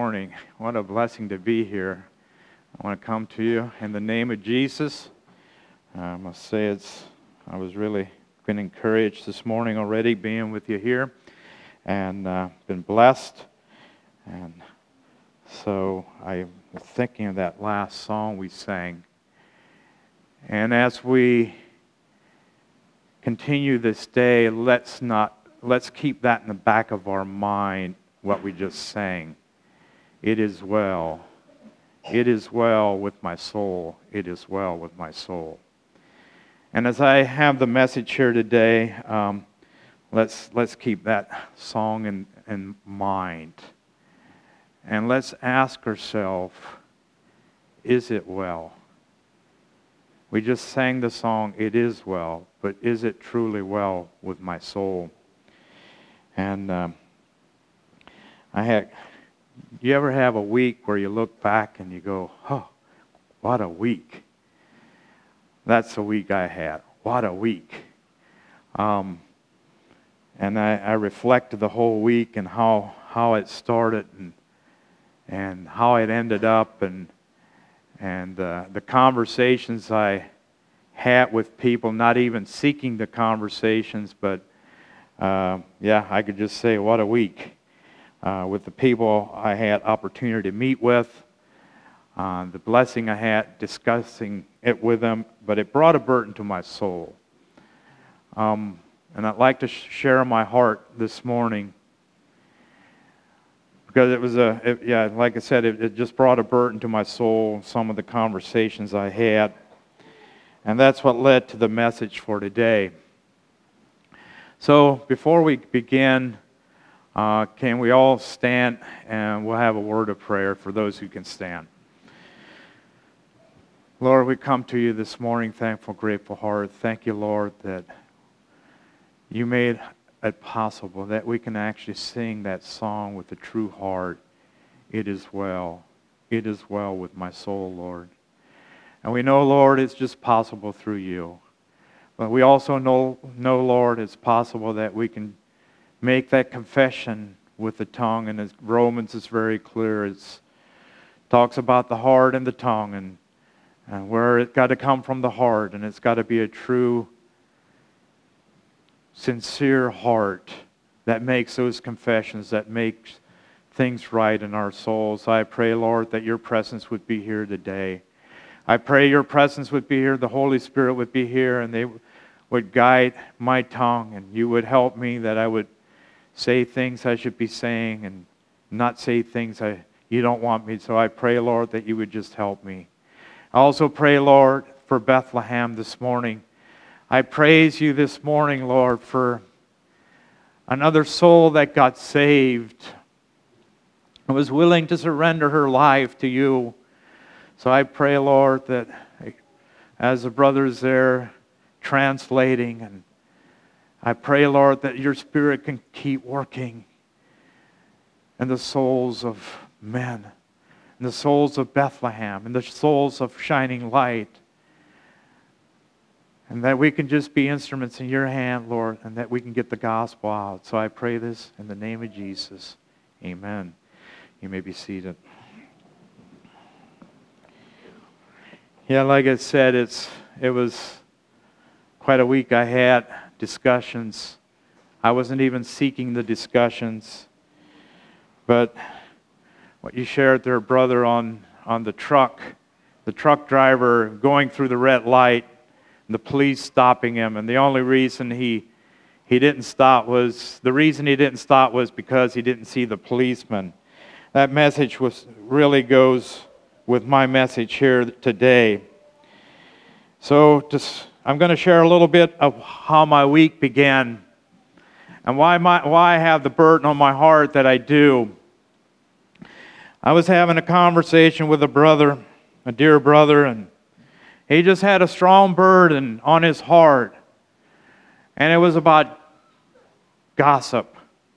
morning. What a blessing to be here. I want to come to you in the name of Jesus. I must say I was really been encouraged this morning already being with you here, and been blessed. And so I was thinking of that last song we sang. And as we continue this day, let's keep that in the back of our mind, what we just sang. It is well. It is well with my soul. It is well with my soul. And as I have the message here today, let's keep that song in mind. And let's ask ourselves, is it well? We just sang the song, it is well, but is it truly well with my soul? And you ever have a week where you look back and you go, oh, what a week. That's the week I had. What a week. And I reflected the whole week and how it started and how it ended up and the conversations I had with people, not even seeking the conversations, but I could just say, what a week. With the people I had opportunity to meet with, the blessing I had discussing it with them, but it brought a burden to my soul. And I'd like to share my heart this morning, because like I said, it just brought a burden to my soul, some of the conversations I had. And that's what led to the message for today. So before we begin, can we all stand and we'll have a word of prayer for those who can stand. Lord, we come to you this morning, thankful, grateful heart. Thank you, Lord, that you made it possible that we can actually sing that song with a true heart. It is well. It is well with my soul, Lord. And we know, Lord, it's just possible through you. But we also know, Lord, it's possible that we can make that confession with the tongue. And as Romans is very clear. It talks about the heart and the tongue and where it got to come from the heart. And it's got to be a true, sincere heart that makes those confessions, that makes things right in our souls. I pray, Lord, that your presence would be here today. I pray your presence would be here, the Holy Spirit would be here, and they would guide my tongue, and you would help me that I would say things I should be saying and not say things you don't want me. So I pray, Lord, that you would just help me. I also pray, Lord, for Bethlehem this morning. I praise you this morning, Lord, for another soul that got saved and was willing to surrender her life to you. So I pray, Lord, that as the brothers there translating, and I pray, Lord, that your Spirit can keep working in the souls of men, in the souls of Bethlehem, in the souls of Shining Light, and that we can just be instruments in your hand, Lord, and that we can get the gospel out. So I pray this in the name of Jesus. Amen. You may be seated. Yeah, like I said, it was quite a week. I had discussions. I wasn't even seeking the discussions. But what you shared there, brother, on the truck driver going through the red light, and the police stopping him, and the only reason he didn't stop was because he didn't see the policeman. That message really goes with my message here today. So I'm going to share a little bit of how my week began and why I have the burden on my heart that I do. I was having a conversation with a dear brother, and he just had a strong burden on his heart, and it was about gossip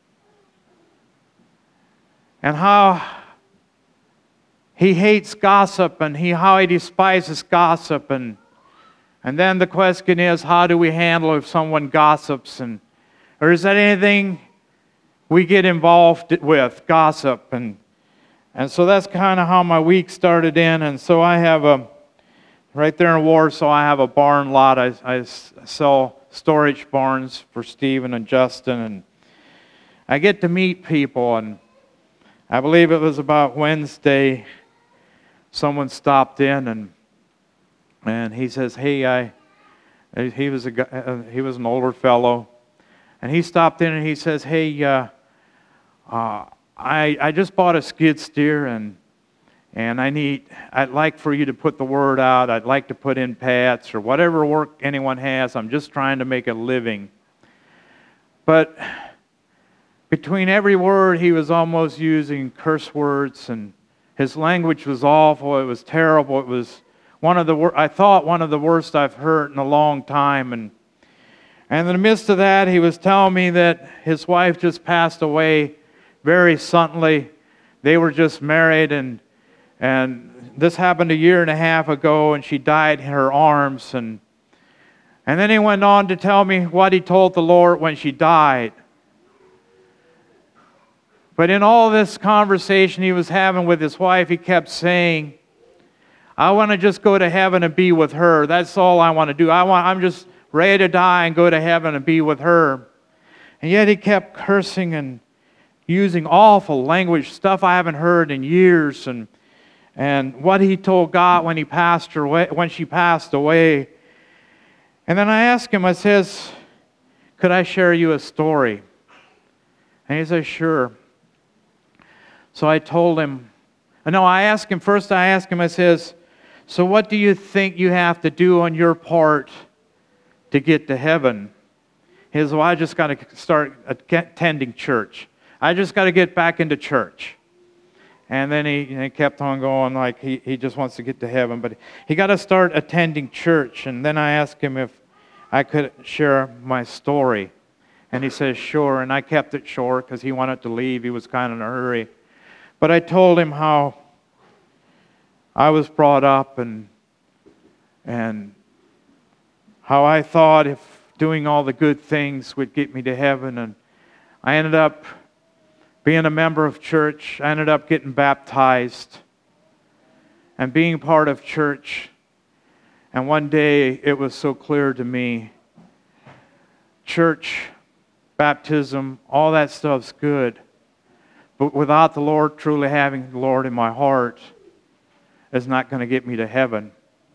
and how he hates gossip and how he despises gossip. And then the question is, how do we handle if someone gossips? Or is that anything we get involved with, gossip? And And so that's kind of how my week started in. And so I have right there in Warsaw, I have a barn lot. I sell storage barns for Stephen and Justin. And I get to meet people. And I believe it was about Wednesday, someone stopped in and he says, hey, he was an older fellow. And he stopped in and he says, hey, I just bought a skid steer and I'd like for you to put the word out. I'd like to put in pats or whatever work anyone has. I'm just trying to make a living. But between every word, he was almost using curse words, and his language was awful. It was terrible. It was one of the worst I've heard in a long time. And in the midst of that, he was telling me that his wife just passed away very suddenly. They were just married, and this happened a year and a half ago, and she died in her arms. And then he went on to tell me what he told the Lord when she died. But in all this conversation he was having with his wife, he kept saying, I want to just go to heaven and be with her. That's all I want to do. I'm just ready to die and go to heaven and be with her. And yet he kept cursing and using awful language, stuff I haven't heard in years, and what he told God when she passed away. And then I asked him, I says, could I share you a story? And he says, sure. So I told him, I asked him, I says, so what do you think you have to do on your part to get to heaven? He says, well, I just got to start attending church. I just got to get back into church. And then he kept on going like he just wants to get to heaven. But he got to start attending church. And then I asked him if I could share my story. And he says, sure. And I kept it short because he wanted to leave. He was kind of in a hurry. But I told him how I was brought up and how I thought if doing all the good things would get me to heaven. And I ended up being a member of church. I ended up getting baptized and being part of church. And one day it was so clear to me, church, baptism, all that stuff's good. But without the Lord, truly having the Lord in my heart, is not going to get me to heaven.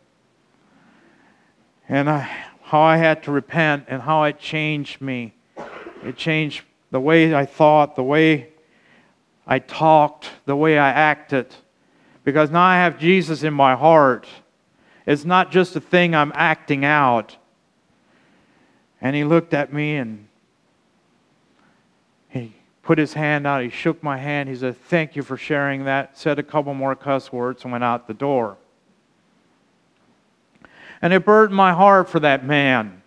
And how I had to repent and how it changed me. It changed the way I thought, the way I talked, the way I acted. Because now I have Jesus in my heart. It's not just a thing I'm acting out. And he looked at me and he put his hand out. He shook my hand. He said, thank you for sharing that. Said a couple more cuss words and went out the door. And it burdened my heart for that man.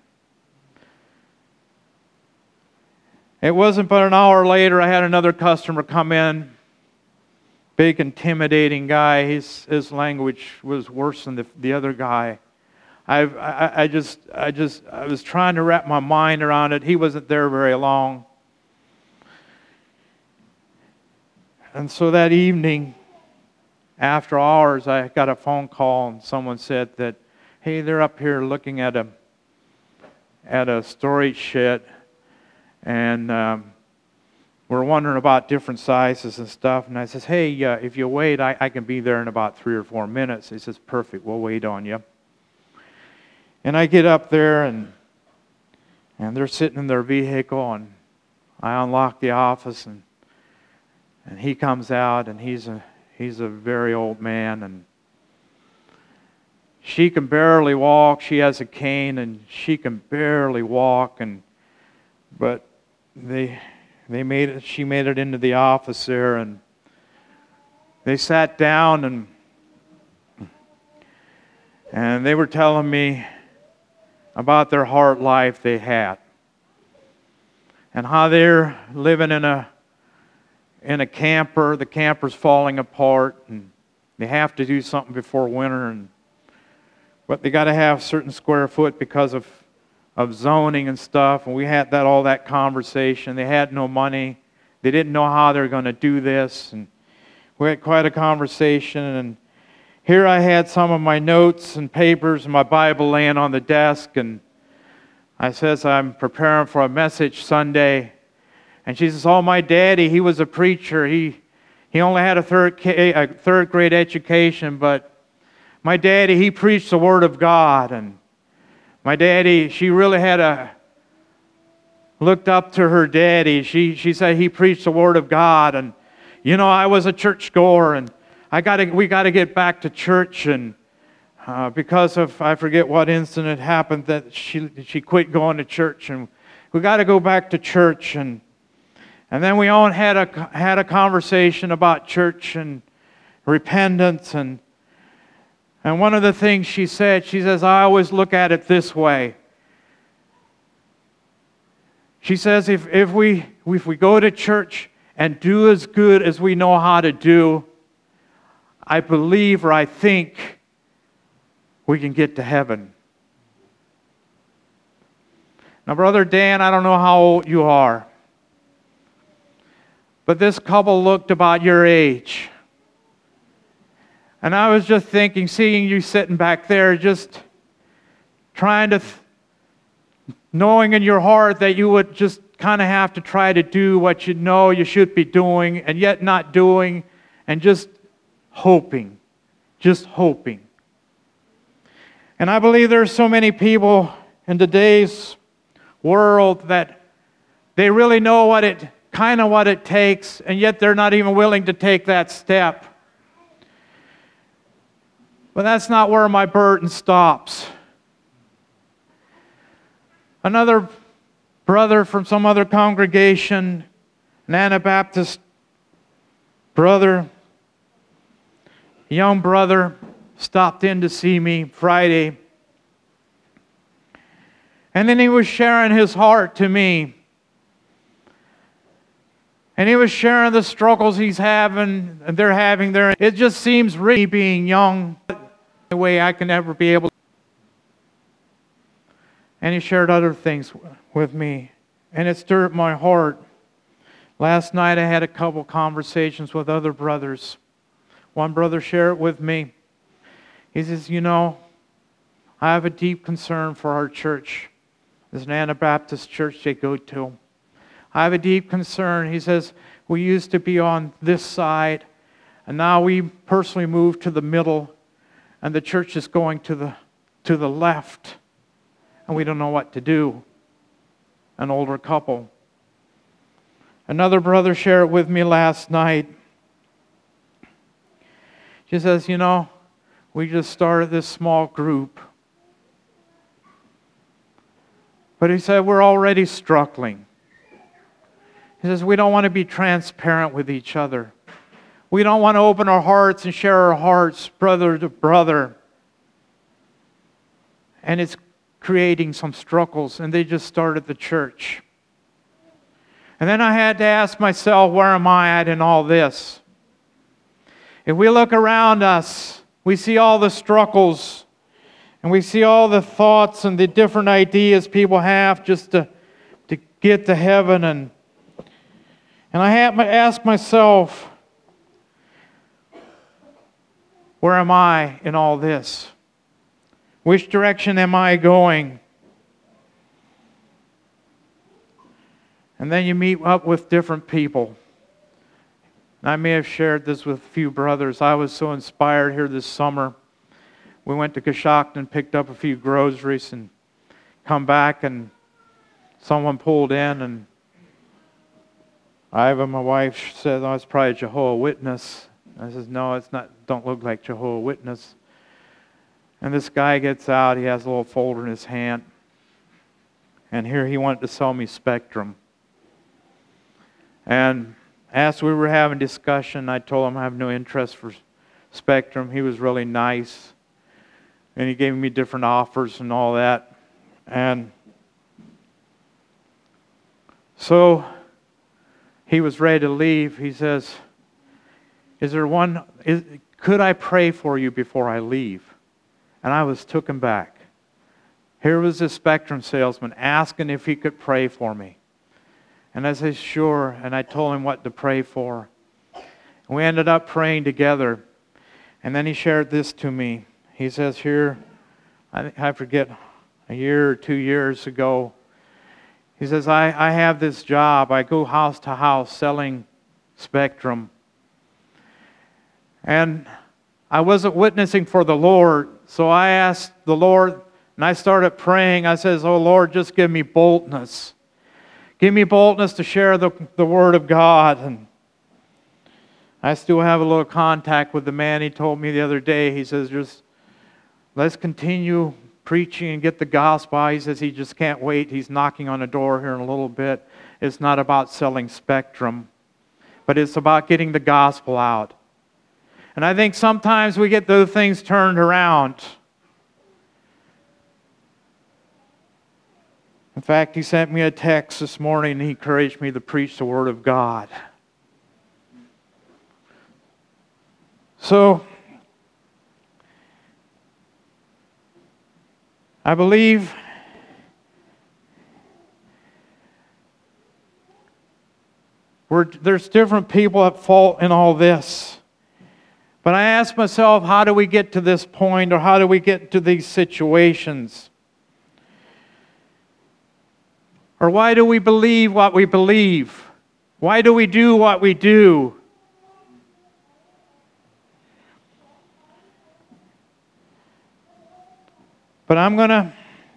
It wasn't but an hour later I had another customer come in. Big, intimidating guy. His language was worse than the other guy. I was trying to wrap my mind around it. He wasn't there very long. And so that evening, after hours, I got a phone call and someone said that, hey, they're up here looking at a storage shed, and we're wondering about different sizes and stuff. And I says, hey, if you wait, I can be there in about 3 or 4 minutes. He says, perfect, we'll wait on you. And I get up there, and they're sitting in their vehicle, and I unlock the office, and he comes out, and he's a very old man, and she can barely walk. She has a cane, and she can barely walk, but she made it into the office there, and they sat down, and they were telling me about their hard life they had and how they're living in a camper. The camper's falling apart, and they have to do something before winter, but they got to have certain square foot because of zoning and stuff. And we had all that conversation. They had no money. They didn't know how they were going to do this. And We had quite a conversation, and here I had some of my notes and papers and my Bible laying on the desk, and I says, I'm preparing for a message Sunday. And she says, oh, my daddy, he was a preacher. He only had a third grade education, but my daddy, he preached the Word of God. And my daddy, she really looked up to her daddy. She said he preached the Word of God. And, I was a churchgoer, and we got to get back to church. And because of, I forget what incident happened, that she quit going to church. And we got to go back to church. And then we all had a conversation about church and repentance. And one of the things she says, I always look at it this way. She says, if we go to church and do as good as we know how to do, I believe or I think we can get to heaven. Now, Brother Dan, I don't know how old you are, but this couple looked about your age. And I was just thinking, seeing you sitting back there, just trying to, knowing in your heart that you would just kind of have to try to do what you know you should be doing, and yet not doing, and just hoping. And I believe there are so many people in today's world that they really know what it takes, and yet they're not even willing to take that step. But that's not where my burden stops. Another brother from some other congregation, an Anabaptist brother, a young brother, stopped in to see me Friday. And then he was sharing his heart to me. And he was sharing the struggles he's having and they're having there. It just seems really being young, the way I can ever be able to. And he shared other things with me. And it stirred my heart. Last night I had a couple conversations with other brothers. One brother shared it with me. He says, I have a deep concern for our church. There's an Anabaptist church they go to. I have a deep concern. He says, we used to be on this side, and now we personally moved to the middle, and the church is going to the left, and we don't know what to do. An older couple. Another brother shared it with me last night. She says, we just started this small group. But he said, we're already struggling. He says, we don't want to be transparent with each other. We don't want to open our hearts and share our hearts brother to brother. And it's creating some struggles, and they just started the church. And then I had to ask myself, where am I at in all this? If we look around us, we see all the struggles, and we see all the thoughts and the different ideas people have just to get to heaven. And I have to ask myself, where am I in all this? Which direction am I going? And then you meet up with different people. I may have shared this with a few brothers. I was so inspired here this summer. We went to Coshocton, picked up a few groceries, and come back, and someone pulled in, and Iva, my wife, said, oh, it's probably a Jehovah's Witness. I says, no, it's not. Don't look like Jehovah's Witness. And this guy gets out. He has a little folder in his hand. And here he wanted to sell me Spectrum. And as we were having discussion, I told him I have no interest for Spectrum. He was really nice. And he gave me different offers and all that. And so he was ready to leave. He says, could I pray for you before I leave? And I was taken back. Here was this Spectrum salesman asking if he could pray for me. And I said, sure. And I told him what to pray for. We ended up praying together. And then he shared this to me. He says here, I forget, a year or 2 years ago, he says, I have this job. I go house to house selling Spectrum. And I wasn't witnessing for the Lord, so I asked the Lord, and I started praying. I says, oh Lord, just give me boldness. Give me boldness to share the Word of God. And I still have a little contact with the man. He told me the other day, he says, just let's continue preaching and get the gospel. He says he just can't wait. He's knocking on a door here in a little bit. It's not about selling Spectrum, but it's about getting the gospel out. And I think sometimes we get those things turned around. In fact, he sent me a text this morning and he encouraged me to preach the Word of God. So, I believe there's different people at fault in all this. But I ask myself, how do we get to this point, or how do we get to these situations? Or why do we believe what we believe? Why do we do what we do? But I'm going to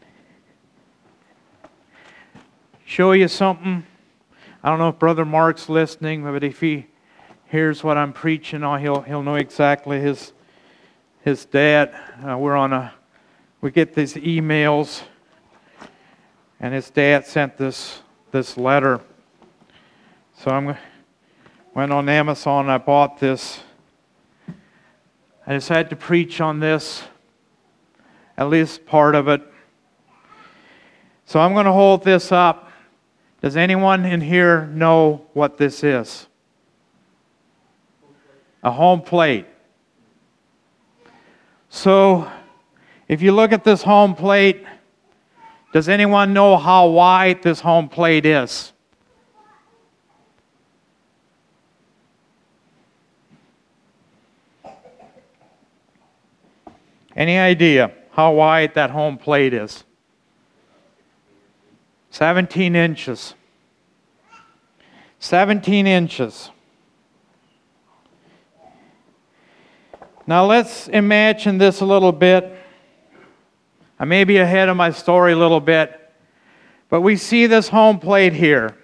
show you something. I don't know if Brother Mark's listening, but if he hears what I'm preaching, he'll know exactly his dad. We get these emails, and his dad sent this letter. So I went on Amazon and I bought this. I just had to preach on this. At least part of it. So I'm going to hold this up. Does anyone in here know what this is? A home plate. So, if you look at this home plate, does anyone know how wide this home plate is? Any idea how wide that home plate is? 17 inches. 17 inches. Now let's imagine this a little bit. I may be ahead of my story a little bit, but we see this home plate here.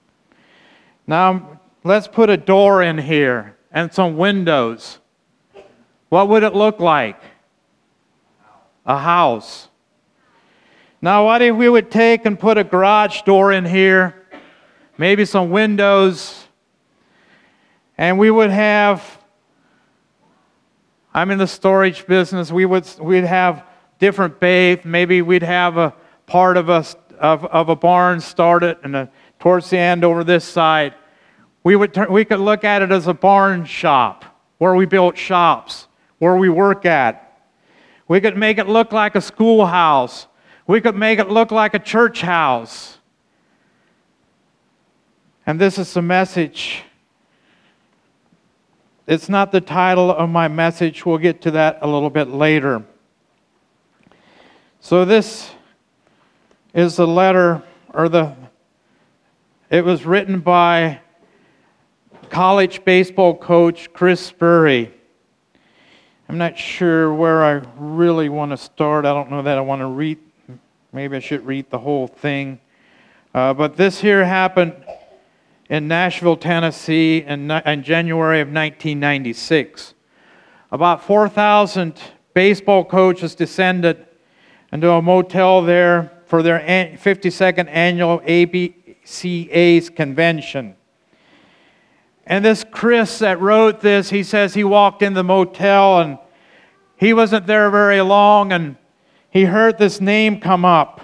Now let's put a door in here and some windows. What would it look like? A house. Now what if we would take and put a garage door in here, maybe some windows, and we would have, I'm in the storage business, we'd have different bays, maybe we'd have a part of a barn started and towards the end over this side. We could look at it as a barn shop, where we built shops, where we work at. We could make it look like a schoolhouse. We could make it look like a church house. And this is the message. It's not the title of my message. We'll get to that a little bit later. So this is the letter, it was written by college baseball coach Chris Spurry. I'm not sure where I really want to start. I don't know that I want to read. Maybe I should read the whole thing. But this here happened in Nashville, Tennessee in January of 1996. About 4,000 baseball coaches descended into a motel there for their 52nd annual ABCA's convention. And this Chris that wrote this, he says he walked in the motel and he wasn't there very long and he heard this name come up.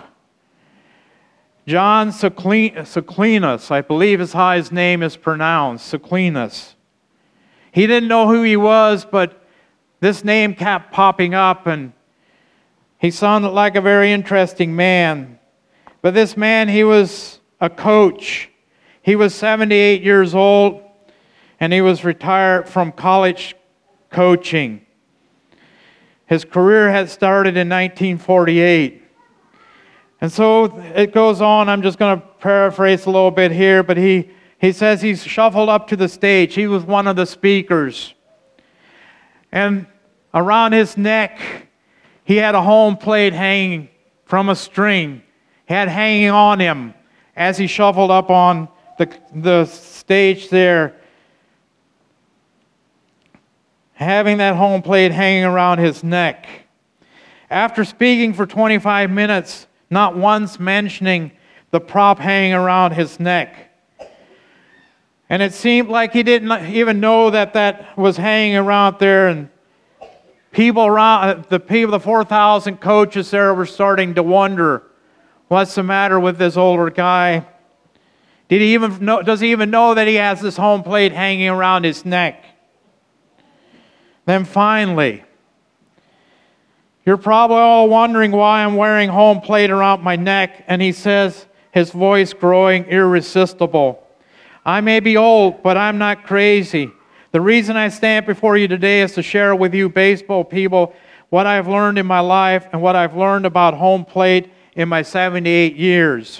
John Soklinas, I believe is how his name is pronounced, Soklinas. He didn't know who he was, but this name kept popping up and he sounded like a very interesting man. But this man, he was a coach. He was 78 years old. and he was retired from college coaching. His career had started in 1948. And so it goes on. I'm just going to paraphrase a little bit here, but he says he's shuffled up to the stage. He was one of the speakers. And around his neck, he had a home plate hanging from a string. He had hanging on him as he shuffled up on the stage there, having that home plate hanging around his neck. After speaking for 25 minutes, not once mentioning the prop hanging around his neck. And it seemed like he didn't even know that was hanging around there, and people around, the 4,000 coaches there were starting to wonder, what's the matter with this older guy? Does he even know that he has this home plate hanging around his neck? Then finally, you're probably all wondering why I'm wearing home plate around my neck. And he says, his voice growing irresistible, I may be old, but I'm not crazy. The reason I stand before you today is to share with you baseball people what I've learned in my life and what I've learned about home plate in my 78 years.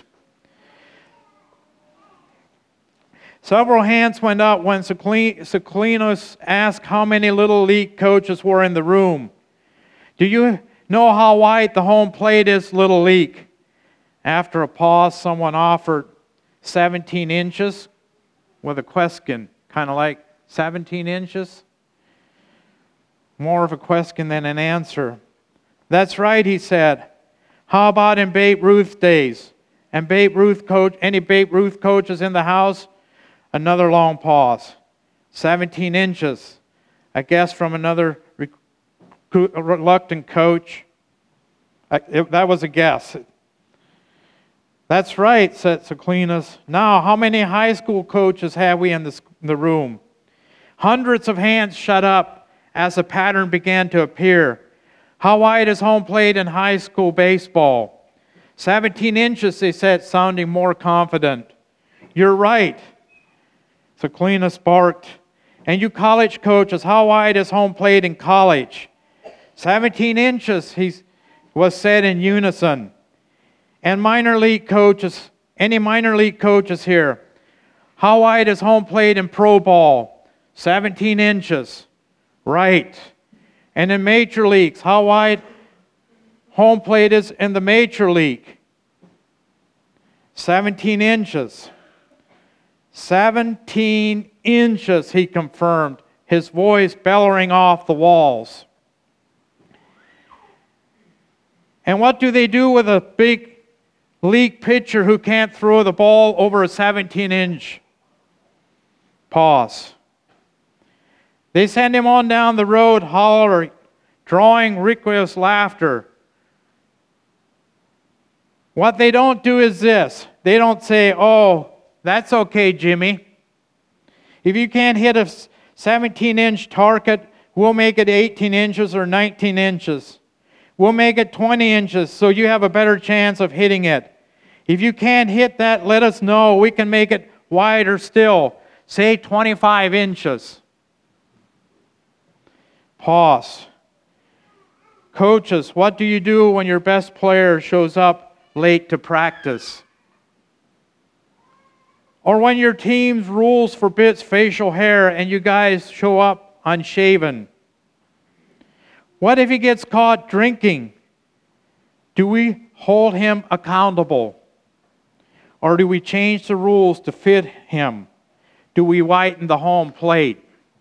Several hands went up when Ciclinus asked how many Little League coaches were in the room. Do you know how wide the home plate is, Little League? After a pause, someone offered 17 inches with a question, kind of like 17 inches? More of a question than an answer. That's right, he said. How about in Babe Ruth days? And any Babe Ruth coaches in the house? Another long pause. 17 inches. I guess from another reluctant coach. That was a guess. That's right, said Ciclinus. Now, how many high school coaches have we in the room? Hundreds of hands shut up as a pattern began to appear. How wide is home plate in high school baseball? 17 inches, they said, sounding more confident. You're right, Ciclinus barked. And you college coaches, how wide is home plate in college? 17 inches, was said in unison. And minor league coaches, any minor league coaches here, how wide is home plate in pro ball? 17 inches. Right. And in major leagues, how wide home plate is in the major league? 17 inches. 17 inches, he confirmed, his voice bellowing off the walls. And what do they do with a big league pitcher who can't throw the ball over a 17-inch? Pause. They send him on down the road, hollering, drawing raucous laughter. What they don't do is this. They don't say, oh, that's okay, Jimmy. If you can't hit a 17-inch target, we'll make it 18 inches or 19 inches. We'll make it 20 inches so you have a better chance of hitting it. If you can't hit that, let us know. We can make it wider still. Say 25 inches. Pause. Coaches, what do you do when your best player shows up late to practice? Or when your team's rules forbids facial hair and you guys show up unshaven? What if he gets caught drinking? Do we hold him accountable? Or do we change the rules to fit him? Do we whiten the home plate?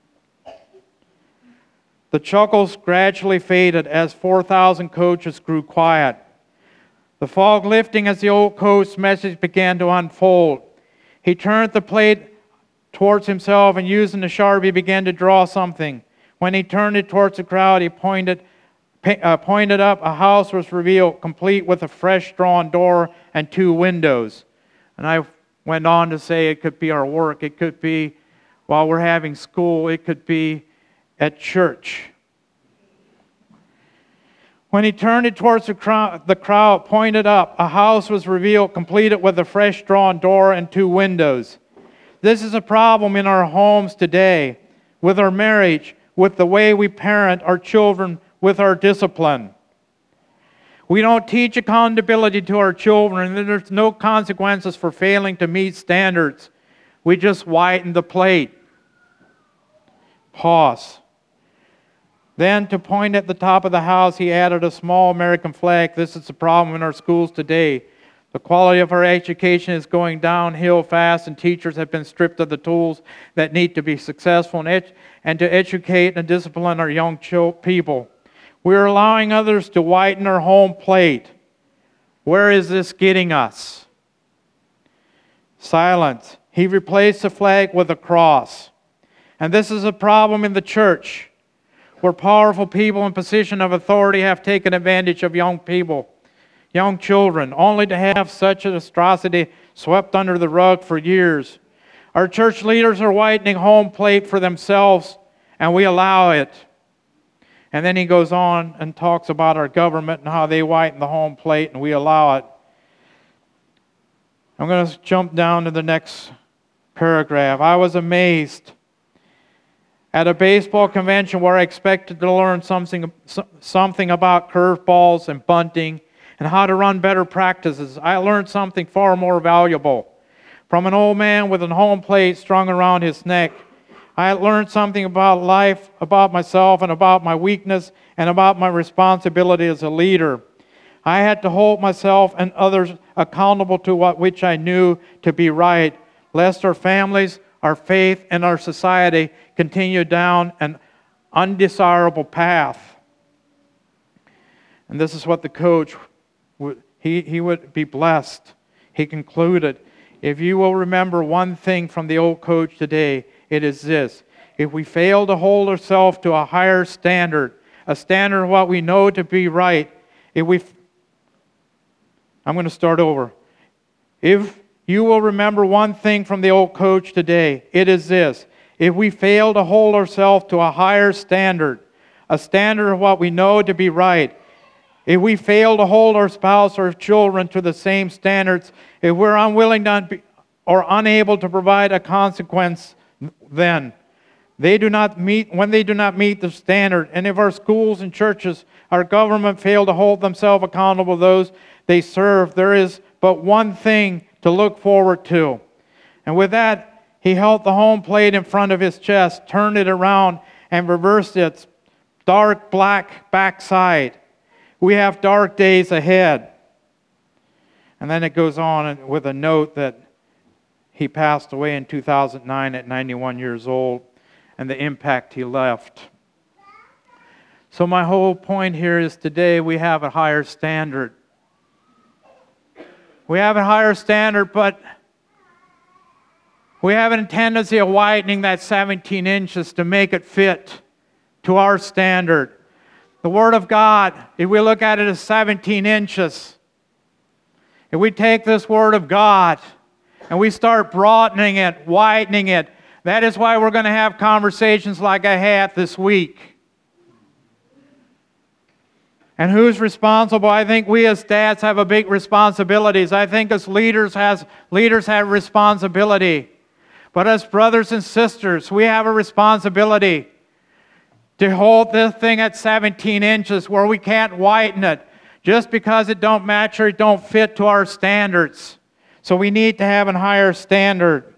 The chuckles gradually faded as 4,000 coaches grew quiet. The fog lifting as the old coach's message began to unfold. He turned the plate towards himself and using the Sharpie began to draw something. When he turned it towards the crowd, he pointed up. A house was revealed, complete with a fresh drawn door and 2 windows. And I went on to say it could be our work. It could be while we're having school. It could be at church. When he turned it towards the crowd pointed up. A house was revealed, completed with a fresh drawn door and 2 windows. This is a problem in our homes today, with our marriage, with the way we parent our children, with our discipline. We don't teach accountability to our children, and there's no consequences for failing to meet standards. We just whiten the plate. Pause. Then, to point at the top of the house, he added a small American flag. This is the problem in our schools today. The quality of our education is going downhill fast, and teachers have been stripped of the tools that need to be successful and to educate and discipline our young people. We're allowing others to whiten our home plate. Where is this getting us? Silence. He replaced the flag with a cross. And this is a problem in the church, where powerful people in position of authority have taken advantage of young people, young children, only to have such an atrocity swept under the rug for years. Our church leaders are whitening home plate for themselves, and we allow it. And then he goes on and talks about our government and how they whiten the home plate, and we allow it. I'm going to jump down to the next paragraph. I was amazed at a baseball convention where I expected to learn something about curveballs and bunting and how to run better practices. I learned something far more valuable. From an old man with a home plate strung around his neck, I learned something about life, about myself, and about my weakness, and about my responsibility as a leader. I had to hold myself and others accountable to which I knew to be right, lest our families, our faith, and our society continue down an undesirable path. And this is what the coach he would be blessed. He concluded, if you will remember one thing from the old coach today, it is this: if we fail to hold ourselves to a higher standard, a standard of what we know to be right, I'm going to start over. If you will remember one thing from the old coach today, it is this: if we fail to hold ourselves to a higher standard, a standard of what we know to be right, if we fail to hold our spouse or children to the same standards, if we're unwilling or unable to provide a consequence, then when they do not meet the standard, and if our schools and churches, our government fail to hold themselves accountable to those they serve, there is but one thing to look forward to. And with that, he held the home plate in front of his chest, turned it around, and reversed its dark black backside. We have dark days ahead. And then it goes on with a note that he passed away in 2009 at 91 years old, and the impact he left. So my whole point here is today we have a higher standard. We have a higher standard, but we have a tendency of widening that 17 inches to make it fit to our standard. The Word of God, if we look at it as 17 inches, if we take this Word of God and we start broadening it, widening it, that is why we're going to have conversations like I had this week. And who's responsible? I think we as dads have a big responsibilities. I think as leaders have responsibility. But as brothers and sisters, we have a responsibility to hold this thing at 17 inches where we can't widen it just because it don't match or it don't fit to our standards. So we need to have a higher standard.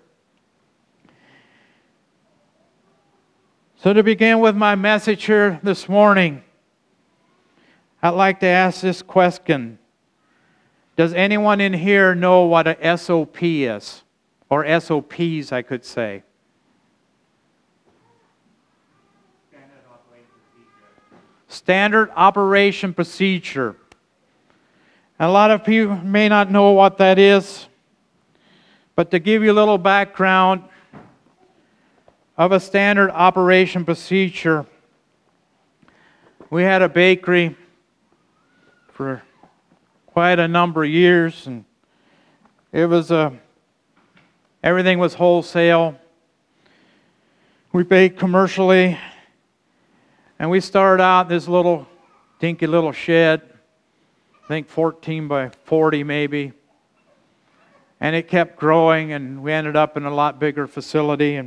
So to begin with my message here this morning, I'd like to ask this question. Does anyone in here know what a SOP is? Or SOPs, I could say. Standard Operation Procedure. And a lot of people may not know what that is, but to give you a little background of a Standard Operation Procedure, we had a bakery for quite a number of years, and it was everything was wholesale. We baked commercially. And we started out this little dinky little shed, I think 14 by 40 maybe. And it kept growing, and we ended up in a lot bigger facility.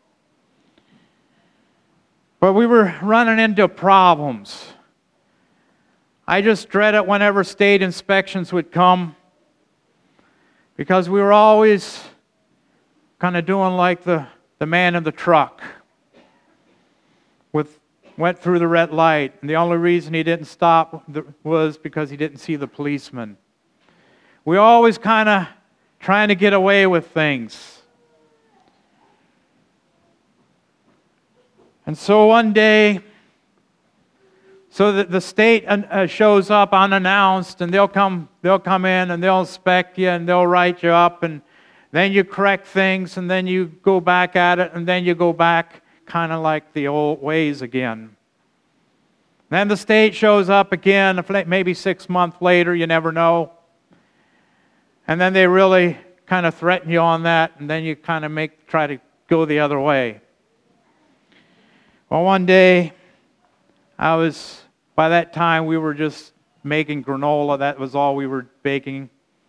But we were running into problems. I just dread it whenever state inspections would come, because we were always kind of doing like the man in the truck. Went through the red light, and the only reason he didn't stop was because he didn't see the policeman. We always kind of trying to get away with things. And so one day, so that the state shows up unannounced, and they'll come in and they'll inspect you and they'll write you up, and then you correct things, and then you go back at it, and then you go back kind of like the old ways again. Then the state shows up again, maybe 6 months later, you never know. And then they really kind of threaten you on that, and then you kind of try to go the other way. Well, one day, by that time, we were just making granola. That was all we were baking.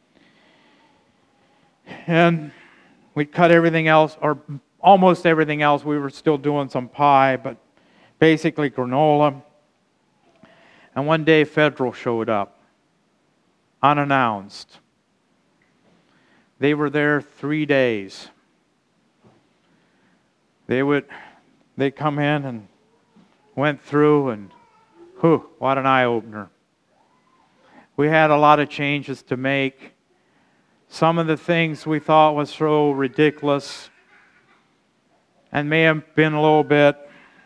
And we'd cut everything else, or almost everything else. We were still doing some pie, but basically granola. And one day, Federal showed up, unannounced. They were there 3 days. They come in and went through, and what an eye-opener. We had a lot of changes to make. Some of the things we thought was so ridiculous and may have been a little bit.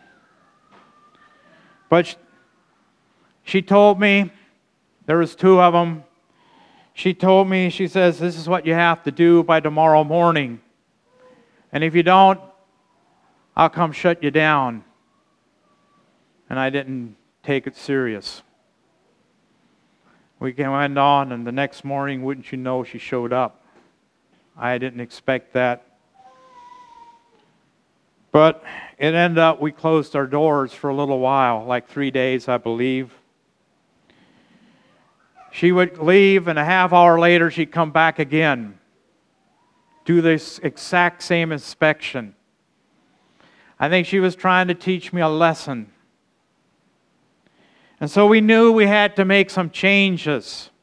But she told me, there was 2 of them. She told me, she says, this is what you have to do by tomorrow morning. And if you don't, I'll come shut you down. And I didn't take it serious. We went on, and the next morning, wouldn't you know, she showed up. I didn't expect that. But it ended up, we closed our doors for a little while, like 3 days, I believe. She would leave, and a half hour later, she'd come back again, do this exact same inspection. I think she was trying to teach me a lesson. And so we knew we had to make some changes.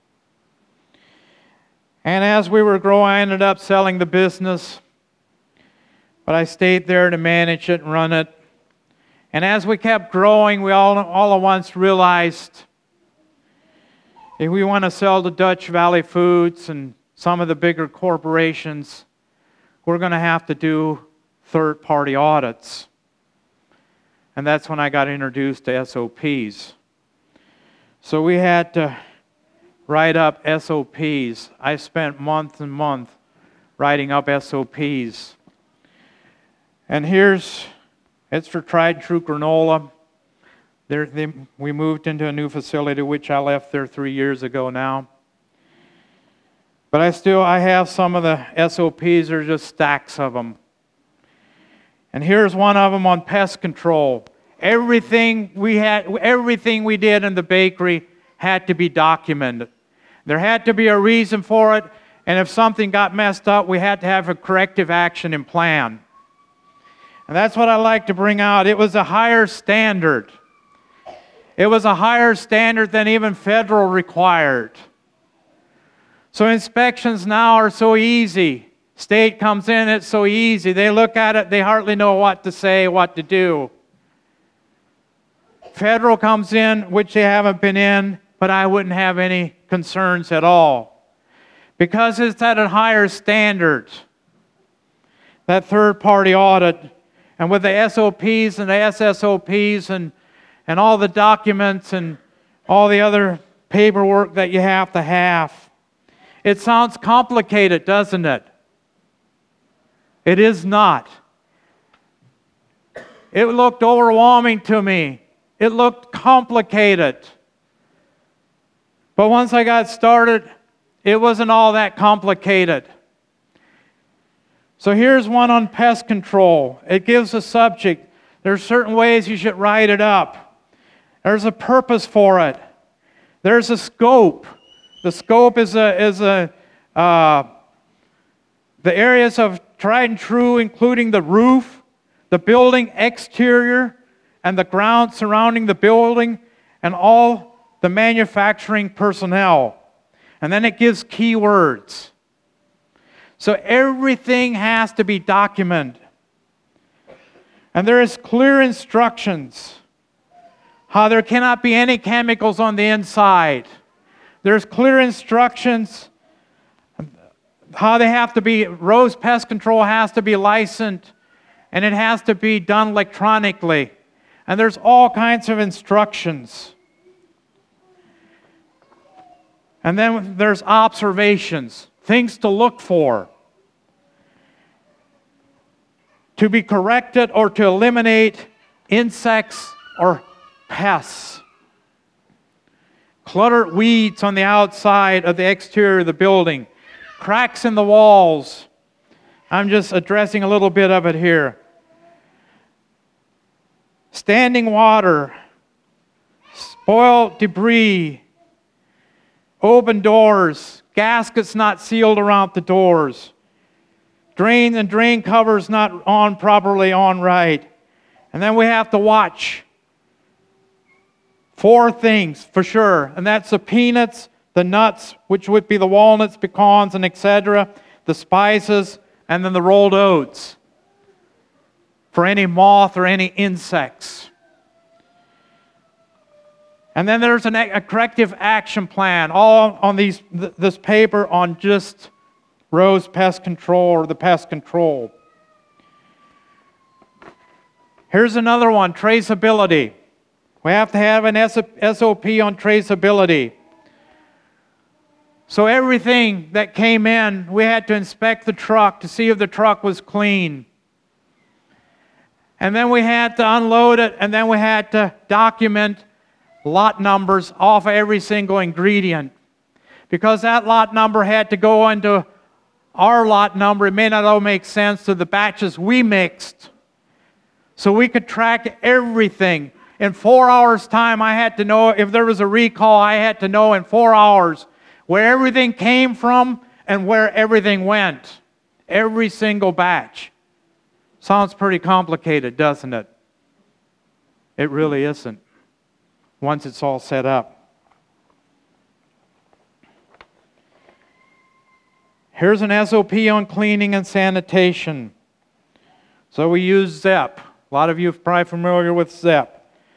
And as we were growing, I ended up selling the business. But I stayed there to manage it and run it. And as we kept growing, we all at once realized if we want to sell to Dutch Valley Foods and some of the bigger corporations, we're going to have to do third-party audits. And that's when I got introduced to SOPs. So we had to write up SOPs. I spent months and months writing up SOPs. And it's for Tried and True Granola. We moved into a new facility, which I left there 3 years ago now. But I have some of the SOPs. There's just stacks of them. And here's one of them on pest control. Everything we did in the bakery had to be documented. There had to be a reason for it, and if something got messed up, we had to have a corrective action and plan. And that's what I like to bring out. It was a higher standard. It was a higher standard than even federal required. So inspections now are so easy. State comes in, it's so easy. They look at it, they hardly know what to say, what to do. Federal comes in, which they haven't been in, but I wouldn't have any concerns at all. Because it's at a higher standard. That third-party audit, and with the SOPs and the SSOPs and all the documents and all the other paperwork that you have to have. It sounds complicated, doesn't it? It is not. It looked overwhelming to me. It looked complicated. But once I got started, it wasn't all that complicated. So here's one on pest control. It gives a subject. There's certain ways you should write it up. There's a purpose for it. There's a scope. The scope is The areas of tried and true, including the roof, the building exterior, and the ground surrounding the building, and all the manufacturing personnel. And then it gives keywords. So everything has to be documented. And there is clear instructions how there cannot be any chemicals on the inside. There's clear instructions how they have to be, Rose Pest Control has to be licensed, and it has to be done electronically. And there's all kinds of instructions. And then there's observations, things to look for, to be corrected or to eliminate insects or pests. Cluttered weeds on the outside of the exterior of the building. Cracks in the walls. I'm just addressing a little bit of it here. Standing water. Spoiled debris. Open doors. Gaskets not sealed around the doors. Drain and drain covers not on properly on right. And then we have to watch 4 things for sure. And that's the peanuts, the nuts, which would be the walnuts, pecans, and etc., the spices, and then the rolled oats for any moth or any insects. And then there's a corrective action plan, all on this paper on just Rose Pest Control or the pest control. Here's another one, traceability. We have to have an SOP on traceability. So everything that came in, we had to inspect the truck to see if the truck was clean. And then we had to unload it, and then we had to document lot numbers off of every single ingredient. Because that lot number had to go into our lot number. It may not all make sense to the batches we mixed. So we could track everything. In 4 hours' time, I had to know if there was a recall. I had to know in 4 hours where everything came from and where everything went. Every single batch. Sounds pretty complicated, doesn't it? It really isn't, once it's all set up. Here's an SOP on cleaning and sanitation. So we use ZEP. A lot of you are probably familiar with ZEP.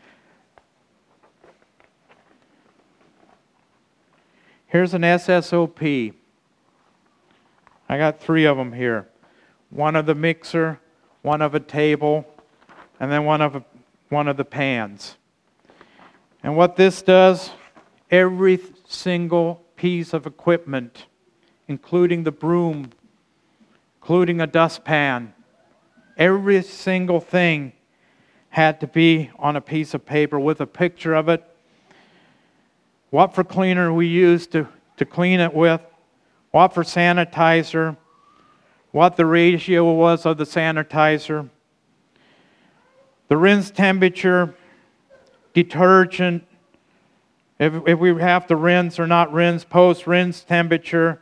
Here's an SSOP. I got 3 of them here. One of the mixer, one of a table, and then one of the pans. And what this does, every single piece of equipment, including the broom, including a dustpan, every single thing had to be on a piece of paper with a picture of it. What for cleaner we used to clean it with, what for sanitizer, what the ratio was of the sanitizer, the rinse temperature, detergent, if we have to rinse or not rinse, post-rinse temperature,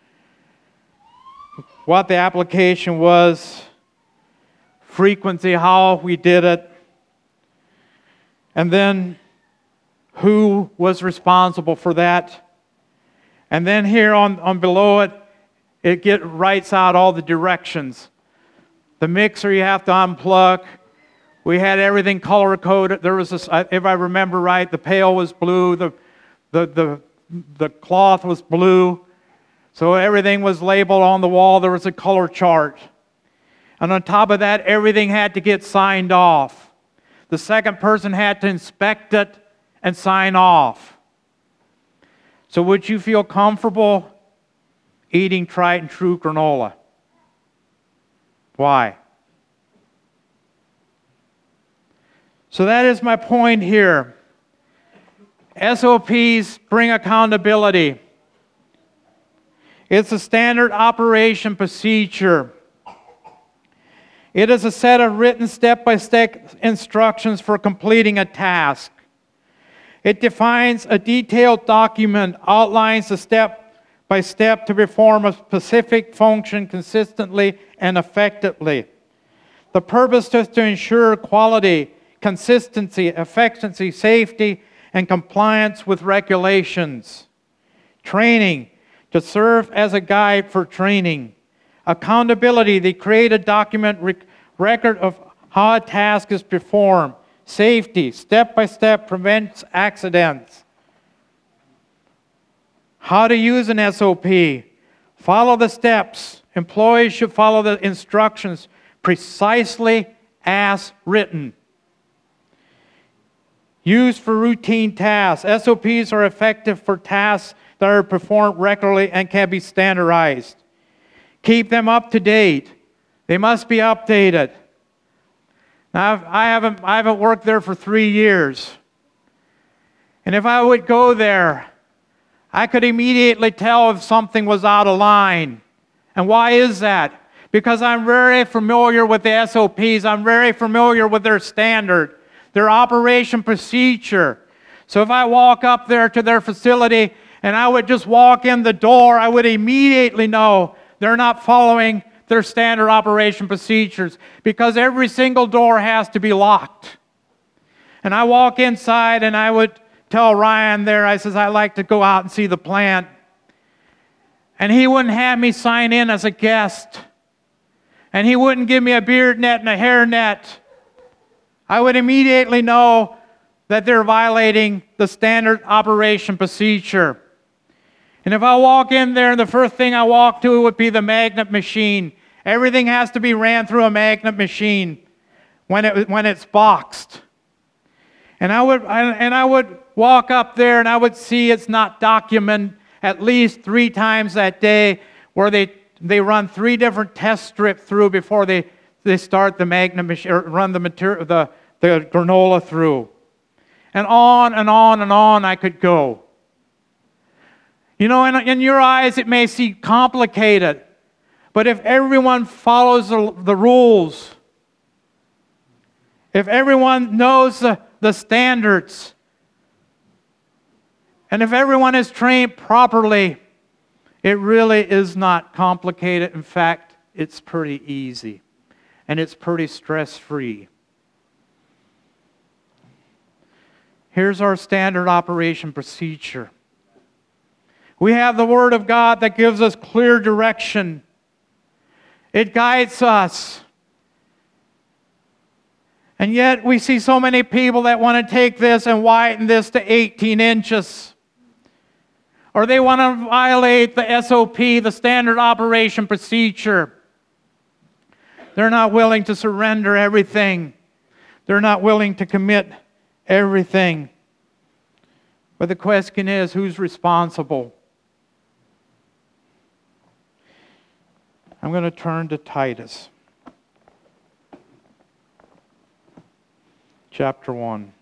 what the application was, frequency, how we did it, and then who was responsible for that. And then here on below it, it writes out all the directions. The mixer you have to unplug. We had everything color coded. There was this, if I remember right, the pail was blue, the cloth was blue. So everything was labeled on the wall. There was a color chart. And on top of that, everything had to get signed off. The second person had to inspect it and sign off. So would you feel comfortable eating tried and true granola? Why? So that is my point here. SOPs bring accountability. It's a standard operation procedure. It is a set of written step-by-step instructions for completing a task. It defines a detailed document, outlines the step-by-step by step to perform a specific function consistently and effectively. The purpose is to ensure quality, consistency, efficiency, safety, and compliance with regulations. Training, to serve as a guide for training. Accountability, they create a document record of how a task is performed. Safety, step by step prevents accidents. How to use an SOP. Follow the steps. Employees should follow the instructions precisely as written. Used for routine tasks. SOPs are effective for tasks that are performed regularly and can be standardized. Keep them up to date. They must be updated. Now, I haven't worked there for 3 years. And if I would go there, I could immediately tell if something was out of line. And why is that? Because I'm very familiar with the SOPs. I'm very familiar with their standard, their operation procedure. So if I walk up there to their facility and I would just walk in the door, I would immediately know they're not following their standard operation procedures, because every single door has to be locked. And I walk inside and I would tell Ryan there, I says, I'd like to go out and see the plant. And he wouldn't have me sign in as a guest. And he wouldn't give me a beard net and a hair net. I would immediately know that they're violating the standard operation procedure. And if I walk in there and the first thing I walk to would be the magnet machine. Everything has to be ran through a magnet machine when it's boxed. And I would walk up there and I would see it's not documented at least 3 times that day, where they run 3 different test strips through before they start the magnet machine, or run the granola through. And on and on and on I could go. You know, in your eyes it may seem complicated, but if everyone follows the rules, if everyone knows the standards, and if everyone is trained properly, it really is not complicated. In fact, it's pretty easy, and it's pretty stress-free. Here's our standard operation procedure. We have the Word of God that gives us clear direction. It guides us. And yet we see so many people that want to take this and widen this to 18 inches. Or they want to violate the SOP, the standard operation procedure. They're not willing to surrender everything. They're not willing to commit everything. But the question is, who's responsible? I'm going to turn to Titus, chapter 1.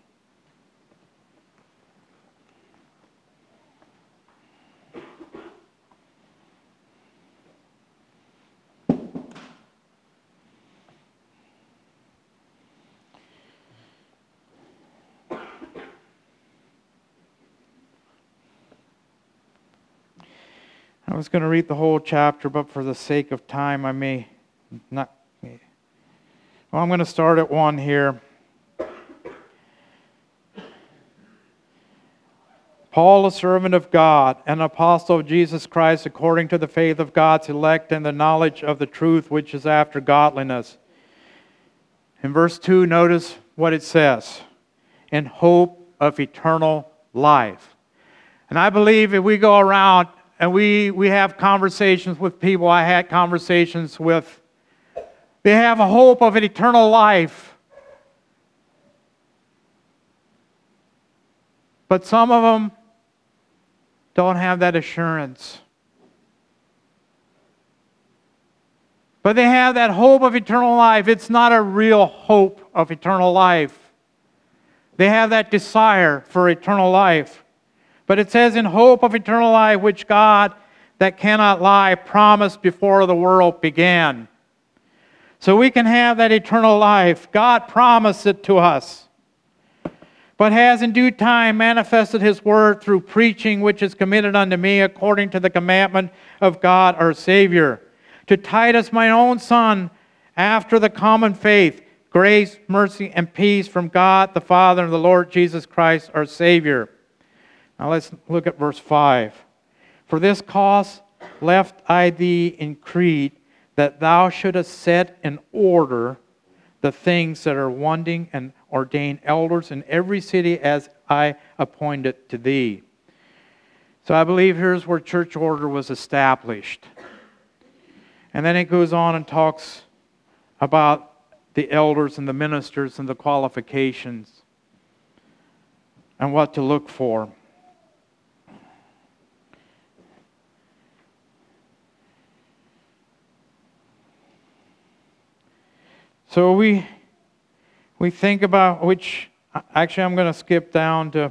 I was going to read the whole chapter, but for the sake of time, I may not. Well, I'm going to start at 1 here. Paul, a servant of God, an apostle of Jesus Christ, according to the faith of God's elect and the knowledge of the truth which is after godliness. In verse 2, notice what it says. In hope of eternal life. And I believe if we go around and we have conversations with people, I had conversations with, they have a hope of an eternal life. But some of them don't have that assurance. But they have that hope of eternal life. It's not a real hope of eternal life. They have that desire for eternal life. But it says, in hope of eternal life, which God, that cannot lie, promised before the world began. So we can have that eternal life. God promised it to us. but has in due time manifested his word through preaching, which is committed unto me according to the commandment of God our Savior. To Titus, mine own son, after the common faith, grace, mercy, and peace from God the Father and the Lord Jesus Christ our Savior. Now let's look at verse 5. For this cause left I thee in Crete, that thou shouldest set in order the things that are wanting, and ordain elders in every city as I appointed to thee. So I believe here's where church order was established. And then it goes on and talks about the elders and the ministers and the qualifications and what to look for. So we think about which, actually I'm going to skip down to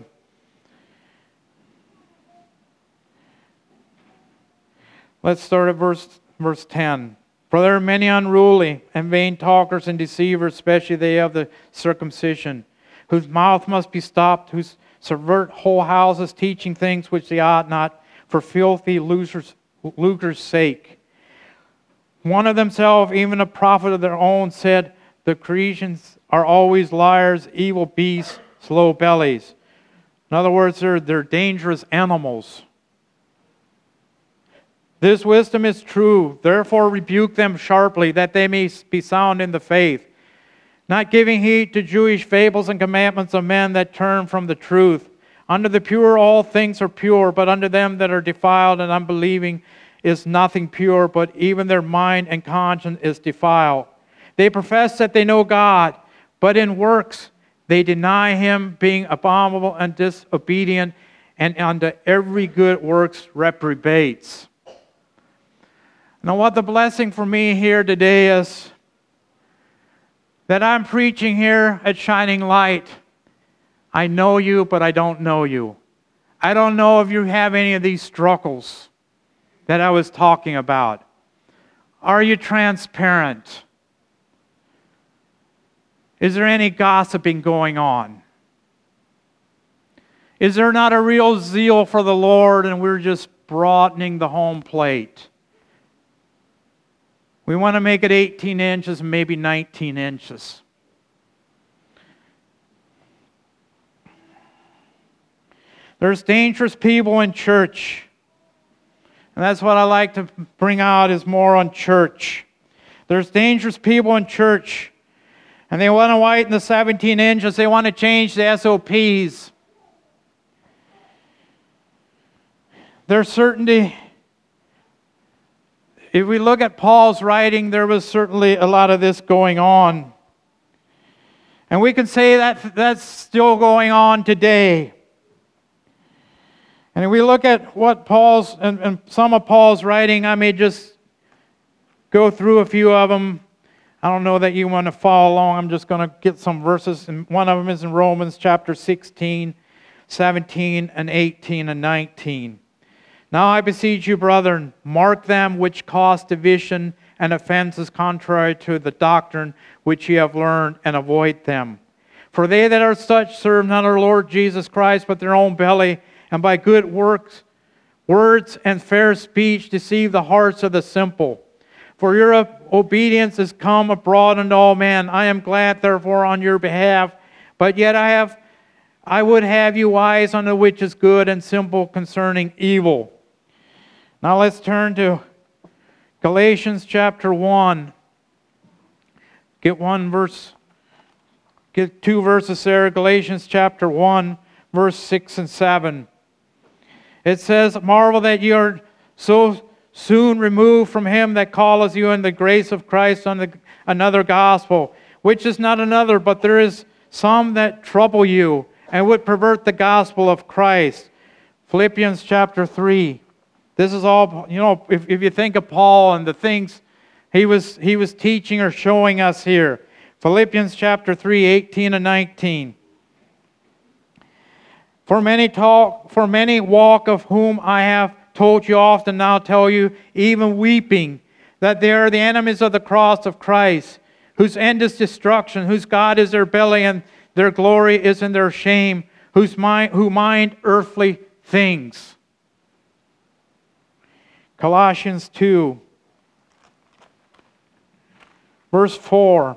let's start at verse 10. For there are many unruly and vain talkers and deceivers, especially they of the circumcision, whose mouth must be stopped, who subvert whole houses, teaching things which they ought not, for filthy lucre's sake. One of themselves, even a prophet of their own, said, the Cretans are always liars, evil beasts, slow bellies. In other words, they're dangerous animals. This wisdom is true, therefore rebuke them sharply, that they may be sound in the faith, not giving heed to Jewish fables and commandments of men that turn from the truth. Unto the pure all things are pure, but unto them that are defiled and unbelieving is nothing pure, but even their mind and conscience is defiled. They profess that they know God, but in works they deny Him, being abominable and disobedient, and unto every good works reprobates. Now what the blessing for me here today is that I'm preaching here at Shining Light. I know you, but I don't know you. I don't know if you have any of these struggles that I was talking about. Are you transparent? Is there any gossiping going on? Is there not a real zeal for the Lord and we're just broadening the home plate? We want to make it 18 inches and maybe 19 inches. There's dangerous people in church. And that's what I like to bring out is more on church. There's dangerous people in church. And they want to widen the 17 inches. They want to change the SOPs. There's certainty. If we look at Paul's writing, there was certainly a lot of this going on. And we can say that that's still going on today. And if we look at what Paul's, and some of Paul's writing, I may just go through a few of them. I don't know that you want to follow along. I'm just going to get some verses. And one of them is in Romans chapter 16, 17, and 18, and 19. Now I beseech you, brethren, mark them which cause division and offenses contrary to the doctrine which ye have learned, and avoid them. For they that are such serve not our Lord Jesus Christ, but their own belly, and by good works, words, and fair speech deceive the hearts of the simple. For your obedience is come abroad unto all men. I am glad, therefore, on your behalf. But yet I would have you wise unto which is good, and simple concerning evil. Now let's turn to Galatians chapter 1. Get two verses there. Galatians chapter 1, verse 6 and 7. It says, marvel that ye are so soon removed from him that calleth you in the grace of Christ unto another gospel, which is not another, but there is some that trouble you, and would pervert the gospel of Christ. Philippians chapter 3. This is all, if you think of Paul and the things he was teaching or showing us here. Philippians chapter 3, 18 and 19. For many walk, of whom I have told you often, now tell you, even weeping, that they are the enemies of the cross of Christ, whose end is destruction, whose God is their belly, and Their glory is in their shame, who mind earthly things. Colossians 2, verse 4.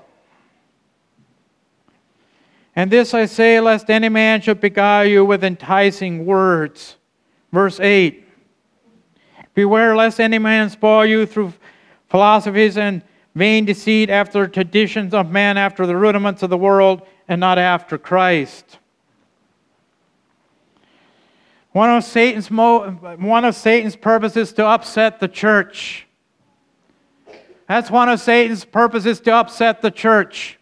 And this I say, lest any man should beguile you with enticing words. Verse 8. Beware lest any man spoil you through philosophies and vain deceit, after traditions of men, after the rudiments of the world, and not after Christ. One of Satan's purposes to upset the church. That's one of Satan's purposes, to upset the church.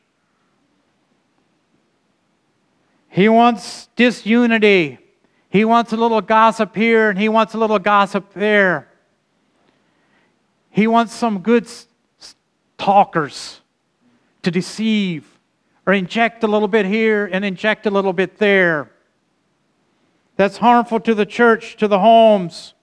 He wants disunity. He wants a little gossip here and he wants a little gossip there. He wants some good talkers to deceive or inject a little bit here and inject a little bit there. That's harmful to the church, to the homes.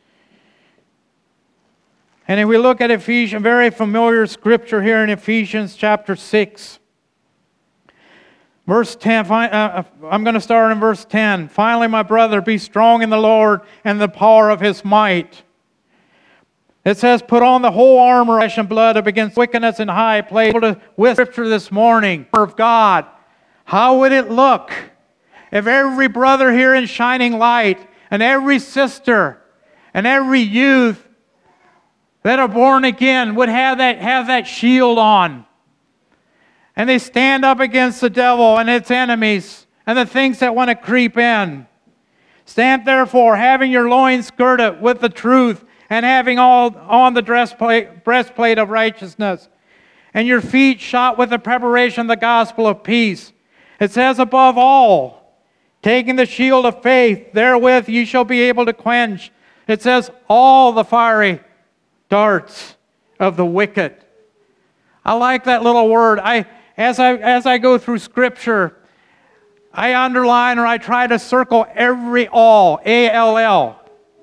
And if we look at Ephesians, very familiar scripture here in Ephesians chapter 6. Verse 10, I'm going to start in verse 10. Finally, my brother, be strong in the Lord and the power of His might. It says, put on the whole armor, flesh and blood, up against wickedness in high places. With scripture this morning, of God, how would it look if every brother here in Shining Light and every sister and every youth that are born again would have that shield on? And they stand up against the devil and its enemies and the things that want to creep in. Stand therefore, having your loins girded with the truth, and having all on the breastplate of righteousness, and your feet shod with the preparation of the gospel of peace. It says, above all, taking the shield of faith, therewith ye shall be able to quench. It says, all the fiery darts of the wicked. I like that little word. As I go through Scripture, I underline or I try to circle every all, A-L-L.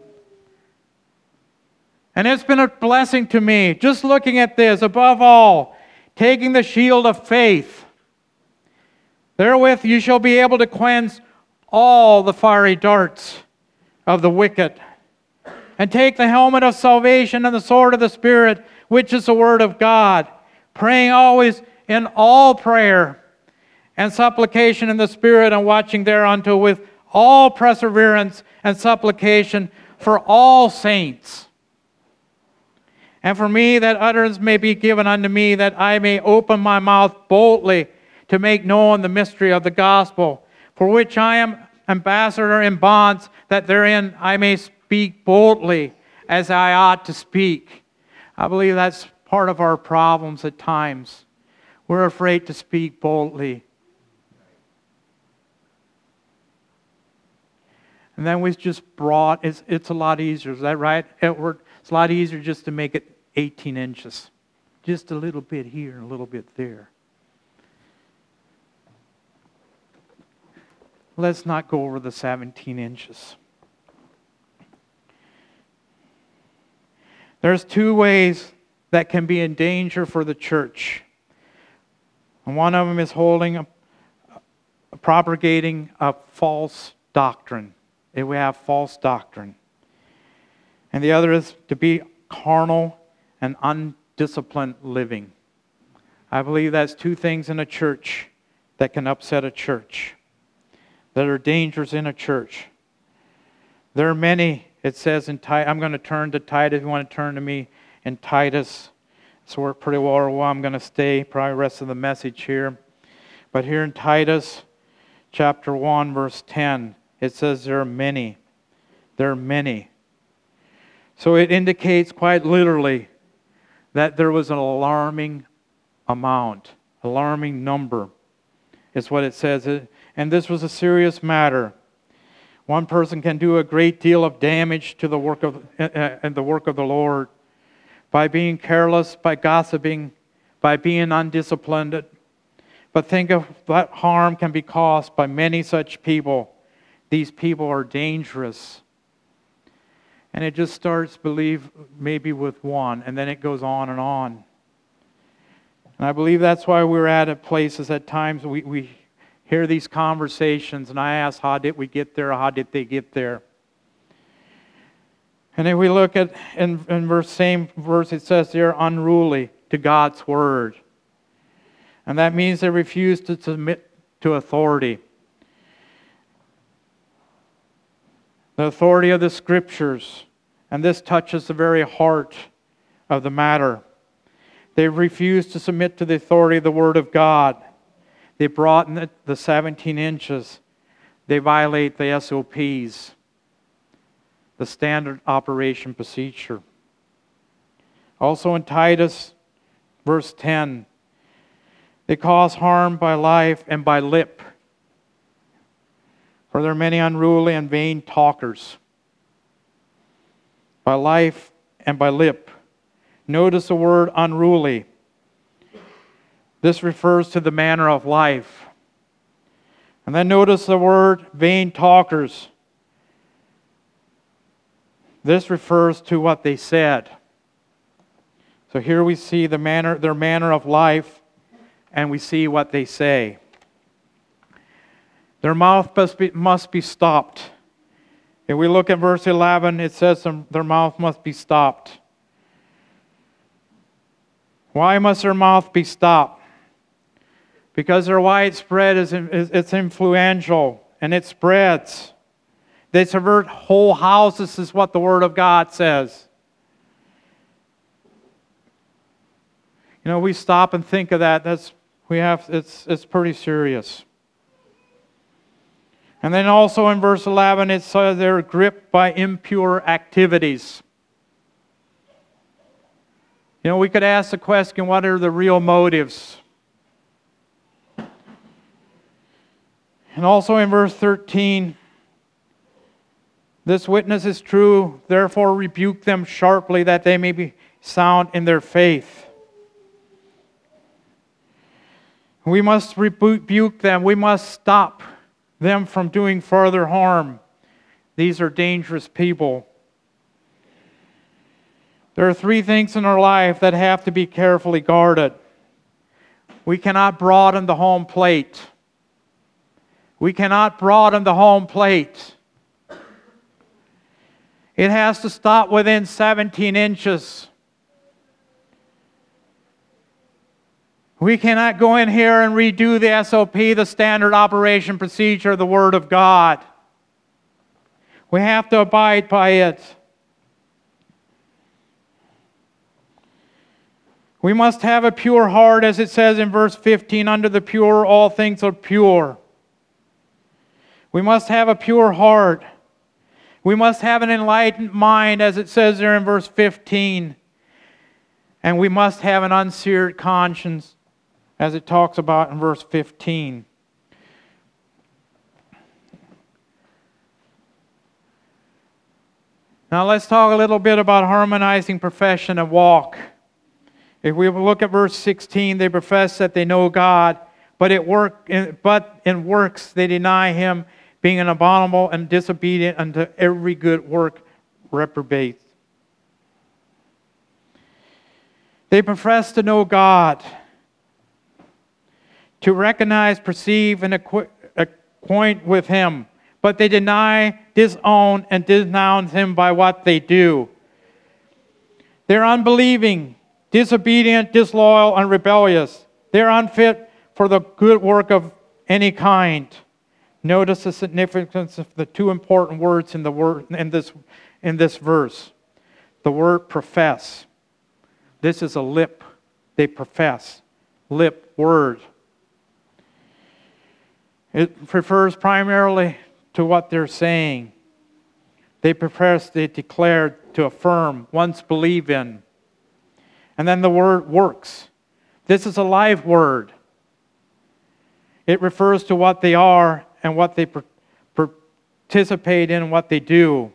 And it's been a blessing to me, just looking at this. Above all, taking the shield of faith. Therewith you shall be able to quench all the fiery darts of the wicked. And take the helmet of salvation and the sword of the Spirit, which is the word of God, praying always in all prayer and supplication in the Spirit, and watching thereunto with all perseverance and supplication for all saints. And for me, that utterance may be given unto me, that I may open my mouth boldly to make known the mystery of the gospel, for which I am ambassador in bonds, that therein I may speak boldly as I ought to speak. I believe that's part of our problems at times. We're afraid to speak boldly. And then we just brought, it's a lot easier. Is that right, Edward? It's a lot easier just to make it 18 inches. Just a little bit here and a little bit there. Let's not go over the 17 inches. There's two ways that can be in danger for the church. And one of them is propagating a false doctrine. If we have false doctrine. And the other is to be carnal and undisciplined living. I believe that's two things in a church that can upset a church, that are dangers in a church. There are many, it says in Titus. I'm going to turn to Titus. If you want to turn to me in Titus. So we're pretty well I'm going to stay probably the rest of the message here. But here in Titus chapter 1 verse 10, it says there are many. There are many. So it indicates quite literally that there was an alarming amount, alarming number is what it says. And this was a serious matter. One person can do a great deal of damage to the work of the Lord by being careless, by gossiping, by being undisciplined. But think of what harm can be caused by many such people. These people are dangerous. And it just starts, maybe with one, and then it goes on and on. And I believe that's why we're at places at times we hear these conversations, and I ask, how did we get there? How did they get there? And if we look at in same verse, it says they're unruly to God's word. And that means they refuse to submit to authority. The authority of the Scriptures. And this touches the very heart of the matter. They refuse to submit to the authority of the Word of God. They broaden the 17 inches. They violate the SOPs, the standard operation procedure. Also in Titus, verse 10, they cause harm by life and by lip, for there are many unruly and vain talkers. By life and by lip. Notice the word unruly. This refers to the manner of life. And then notice the word vain talkers. This refers to what they said. So here we see their manner of life, and we see what they say. Their mouth must be stopped. If we look at verse 11, it says their mouth must be stopped. Why must their mouth be stopped? Because they're widespread, it's influential, and it spreads. They subvert whole houses, is what the Word of God says. You know, we stop and think of that. It's pretty serious. And then also in verse 11, it says they're gripped by impure activities. You know, we could ask the question, what are the real motives? And also in verse 13, this witness is true, therefore rebuke them sharply that they may be sound in their faith. We must rebuke them. We must stop them from doing further harm. These are dangerous people. There are three things in our life that have to be carefully guarded. We cannot broaden the home plate. We cannot broaden the home plate. It has to stop within 17 inches. We cannot go in here and redo the SOP, the standard operation procedure of the Word of God. We have to abide by it. We must have a pure heart, as it says in verse 15, under the pure all things are pure. We must have a pure heart. We must have an enlightened mind, as it says there in verse 15. And we must have an unseared conscience, as it talks about in verse 15. Now let's talk a little bit about harmonizing profession and walk. If we look at verse 16, they profess that they know God, but in works they deny Him, being an abominable and disobedient unto every good work reprobate. They profess to know God, to recognize, perceive, and acquaint with Him, but they deny, disown, and denounce Him by what they do. They're unbelieving, disobedient, disloyal, and rebellious. They're unfit for the good work of any kind. Notice the significance of the two important words in this verse. The word profess. This is a lip. They profess. Lip word. It refers primarily to what they're saying. They profess, they declare, to affirm, once believe in. And then the word works. This is a live word. It refers to what they are and what they participate in and what they do.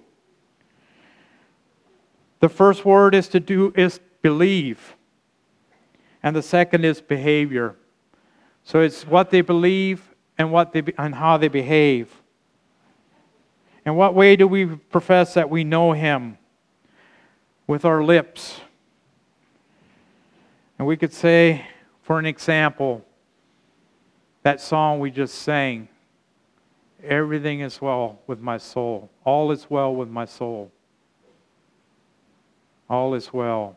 The first word is believe. And the second is behavior. So it's what they believe and how they behave. In what way do we profess that we know Him? With our lips. And we could say, for an example, that song we just sang. Everything is well with my soul. All is well with my soul. All is well.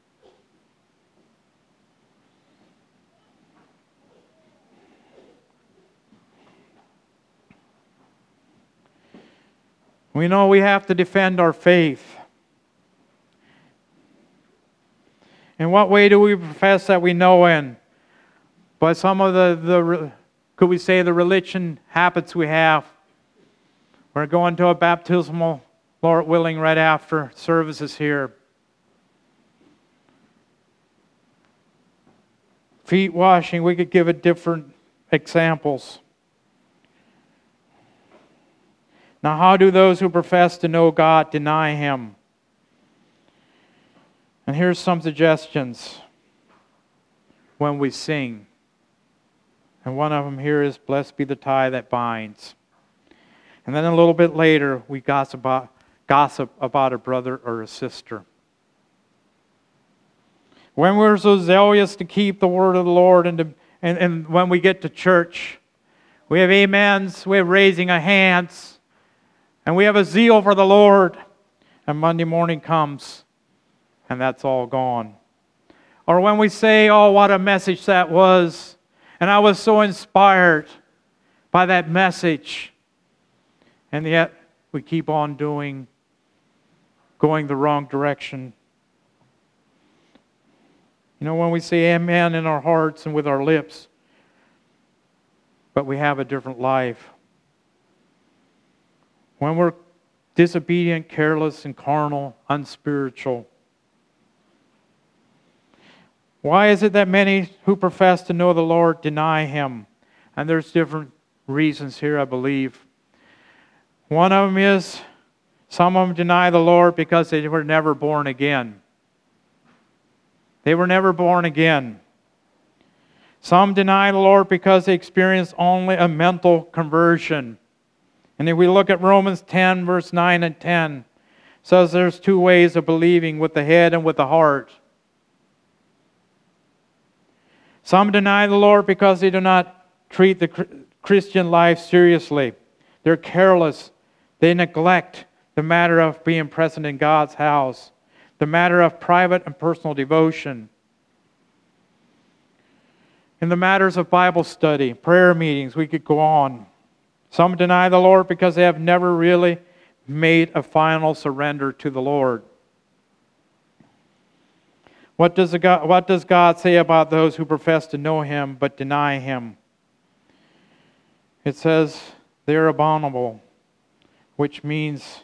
We know we have to defend our faith. In what way do we profess that we know in? By some of the could we say, the religion habits we have. We're going to a baptismal, Lord willing, right after services here. Feet washing, we could give it different examples. Now, how do those who profess to know God deny Him? And here's some suggestions when we sing. And one of them here is, blessed be the tie that binds. And then a little bit later, we gossip about a brother or a sister. When we're so zealous to keep the word of the Lord, and when we get to church, we have amens, we have raising of hands, and we have a zeal for the Lord. And Monday morning comes, and that's all gone. Or when we say, oh, what a message that was, and I was so inspired by that message, and yet we keep on going the wrong direction. You know, when we say amen in our hearts and with our lips, but we have a different life. When we're disobedient, careless, and carnal, unspiritual. Why is it that many who profess to know the Lord deny Him? And there's different reasons here, I believe. One of them is, some of them deny the Lord because they were never born again. They were never born again. Some deny the Lord because they experienced only a mental conversion. And if we look at Romans 10, verse 9 and 10, it says there's two ways of believing, with the head and with the heart. Some deny the Lord because they do not treat the Christian life seriously. They're careless. They neglect the matter of being present in God's house, the matter of private and personal devotion. In the matters of Bible study, prayer meetings, we could go on. Some deny the Lord because they have never really made a final surrender to the Lord. What does God say about those who profess to know Him but deny Him? It says they're abominable, which means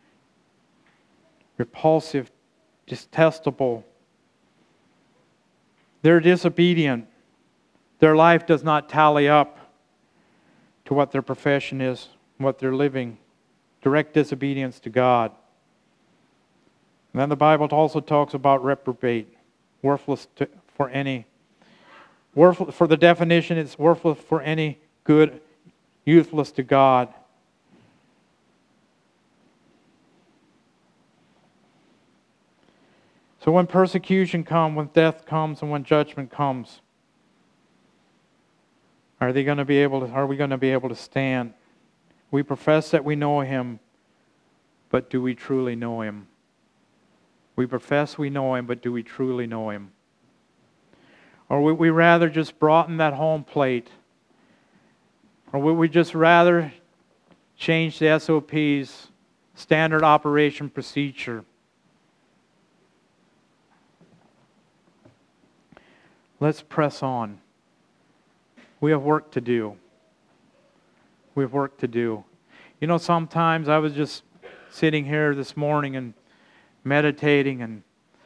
repulsive, detestable. They're disobedient. Their life does not tally up to what their profession is, what they're living. Direct disobedience to God. And then the Bible also talks about reprobate, worthless for any. For the definition, it's worthless for any good, useless to God. So when persecution comes, when death comes, and when judgment comes, are we going to be able to stand? We profess that we know Him, but do we truly know Him? We profess we know Him, but do we truly know Him? Or would we rather just broaden that home plate? Or would we just rather change the SOPs, standard operation procedure? Let's press on. We have work to do. We have work to do. You know, sometimes I was just sitting here this morning and meditating, and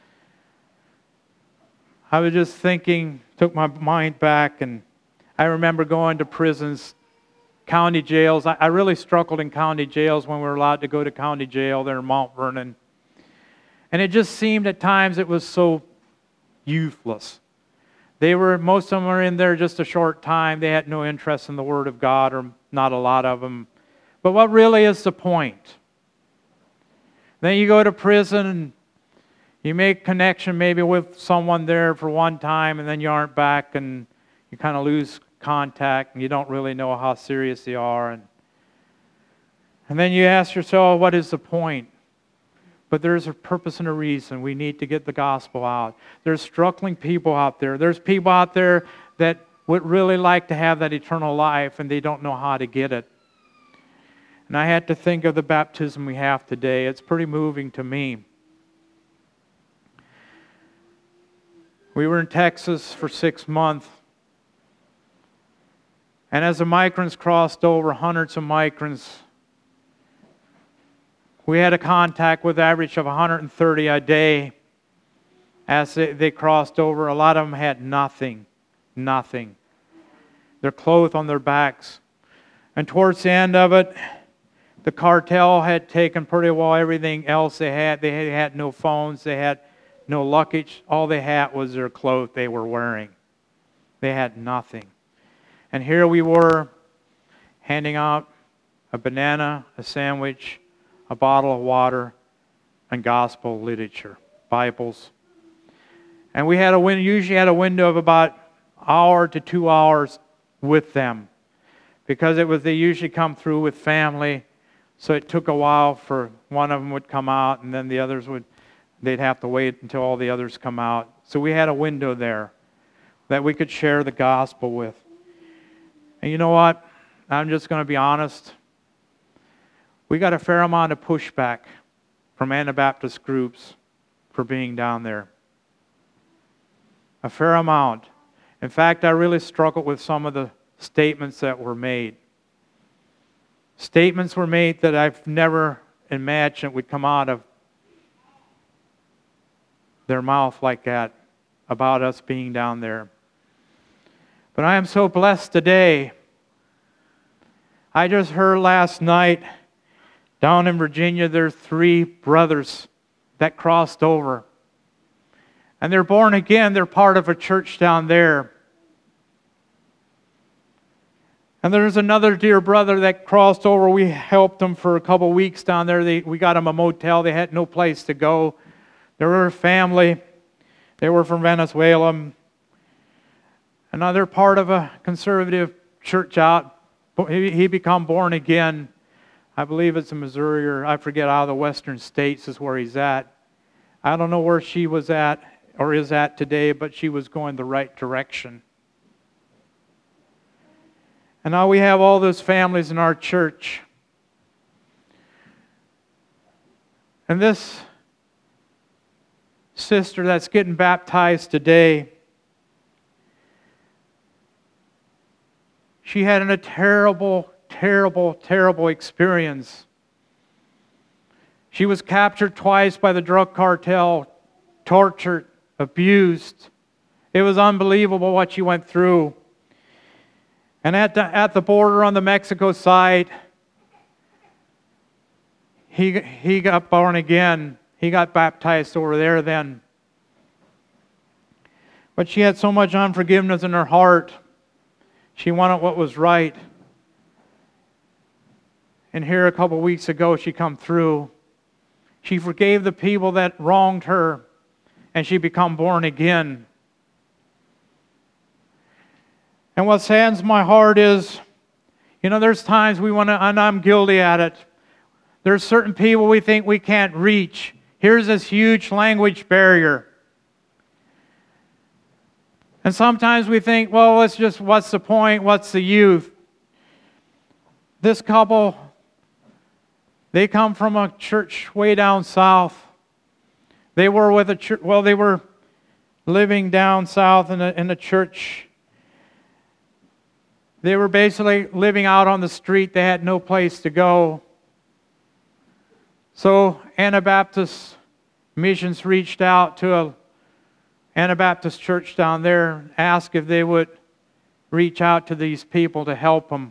I was just thinking, took my mind back, and I remember going to prisons, county jails. I really struggled in county jails when we were allowed to go to county jail there in Mount Vernon. And it just seemed at times it was so useless. Most of them were in there just a short time. They had no interest in the Word of God, or not a lot of them. But what really is the point? Then you go to prison and you make connection maybe with someone there for one time, and then you aren't back, and you kind of lose contact and you don't really know how serious they are. And then you ask yourself, what is the point? But there's a purpose and a reason. We need to get the gospel out. There's struggling people out there. There's people out there that would really like to have that eternal life and they don't know how to get it. And I had to think of the baptism we have today. It's pretty moving to me. We were in Texas for 6 months. And as the migrants crossed over, hundreds of migrants, we had a contact with an average of 130 a day as they crossed over. A lot of them had nothing. Their clothes on their backs. And towards the end of it, the cartel had taken pretty well everything else they had. They had no phones. They had no luggage. All they had was their clothes they were wearing. They had nothing. And here we were handing out a banana, a sandwich, a bottle of water, and gospel literature, Bibles. And we usually had a window of about an hour to 2 hours with them, because they usually come through with family, so it took a while for one of them would come out, and then the others they'd have to wait until all the others come out. So we had a window there that we could share the gospel with. And you know what? I'm just going to be honest. We got a fair amount of pushback from Anabaptist groups for being down there. A fair amount. In fact, I really struggled with some of the statements that were made. Statements were made that I've never imagined would come out of their mouth like that about us being down there. But I am so blessed today. I just heard last night down in Virginia, there are 3 brothers that crossed over. And they're born again. They're part of a church down there. And there's another dear brother that crossed over. We helped them for a couple weeks down there. We got them a motel. They had no place to go. They were a family. They were from Venezuela. And now they're part of a conservative church out. He become born again. I believe it's in Missouri, or I forget, out of the western states is where he's at. I don't know where she was at or is at today, but she was going the right direction. And now we have all those families in our church. And this sister that's getting baptized today, she had a terrible experience. She was captured twice by the drug cartel, tortured, abused. It was unbelievable what she went through. And at the border on the Mexico side, he got born again. He got baptized over there then. But she had so much unforgiveness in her heart. She wanted what was right. And here a couple weeks ago, she come through. She forgave the people that wronged her, and she become born again. And what saddens my heart is, there's times we want to, and I'm guilty at it. There's certain people we think we can't reach. Here's this huge language barrier. And sometimes we think, well, what's the point? What's the use? This couple, they come from a church way down south. They were with a church, they were living down south in a church. They were basically living out on the street. They had no place to go. So Anabaptist Missions reached out to an Anabaptist church down there, asked if they would reach out to these people to help them.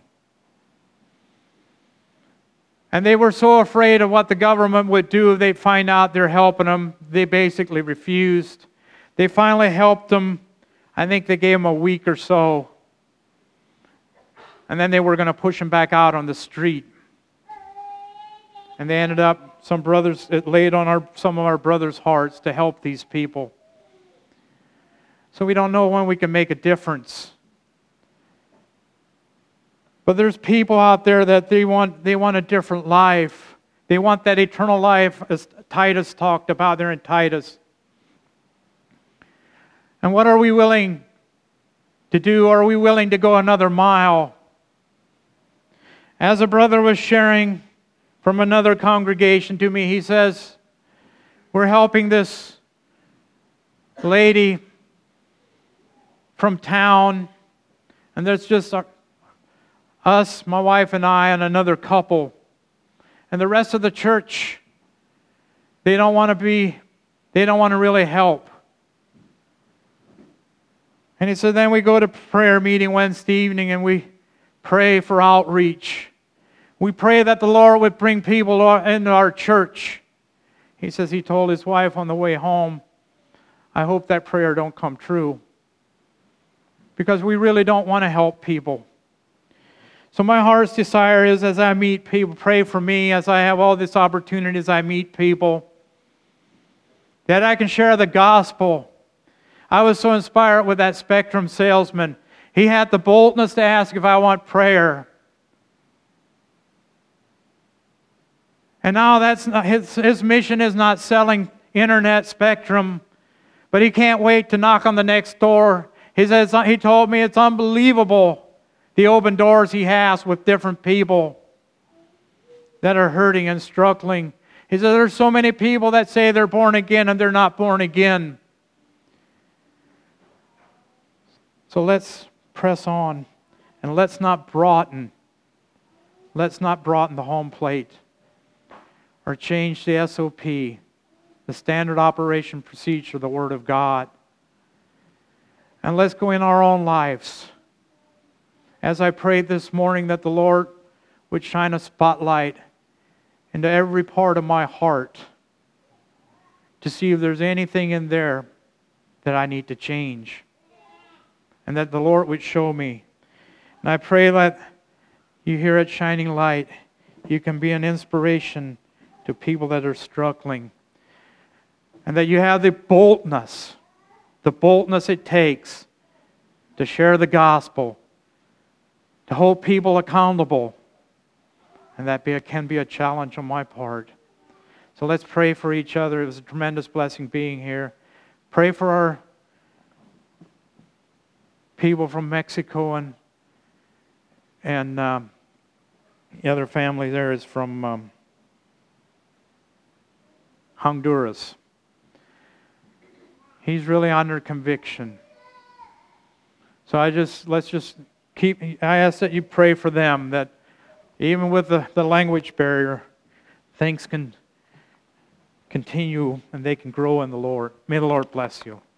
And they were so afraid of what the government would do if they find out they're helping them. They basically refused. They finally helped them. I think they gave them a week or so. And then they were going to push them back out on the street. And they ended up, it laid on some of our brothers' hearts to help these people. So we don't know when we can make a difference. But there's people out there that they want a different life. They want that eternal life, as Titus talked about there in Titus. And what are we willing to do? Are we willing to go another mile? As a brother was sharing from another congregation to me, he says, we're helping this lady from town, and there's just us, my wife and I, and another couple. And the rest of the church, they don't want to really help. And he said, then we go to prayer meeting Wednesday evening and we pray for outreach. We pray that the Lord would bring people into our church. He says he told his wife on the way home, I hope that prayer don't come true. Because we really don't want to help people. So my heart's desire is, as I meet people, pray for me as I have all these opportunities, I meet people, that I can share the gospel. I was so inspired with that Spectrum salesman. He had the boldness to ask if I want prayer. And now that's not, his mission is not selling internet Spectrum, but he can't wait to knock on the next door. He told me it's unbelievable the open doors he has with different people that are hurting and struggling. He said there's so many people that say they're born again and they're not born again. So let's press on and let's not broaden the home plate or change the SOP, the standard operation procedure, the Word of God. And let's go in our own lives. As I prayed this morning that the Lord would shine a spotlight into every part of my heart to see if there's anything in there that I need to change. And that the Lord would show me. And I pray that you here at Shining Light, you can be an inspiration to people that are struggling. And that you have the boldness it takes to share the gospel, to hold people accountable. And that can be a challenge on my part. So let's pray for each other. It was a tremendous blessing being here. Pray for our people from Mexico and the other family there is from Honduras. He's really under conviction. So I ask that you pray for them, that even with the language barrier, things can continue and they can grow in the Lord. May the Lord bless you.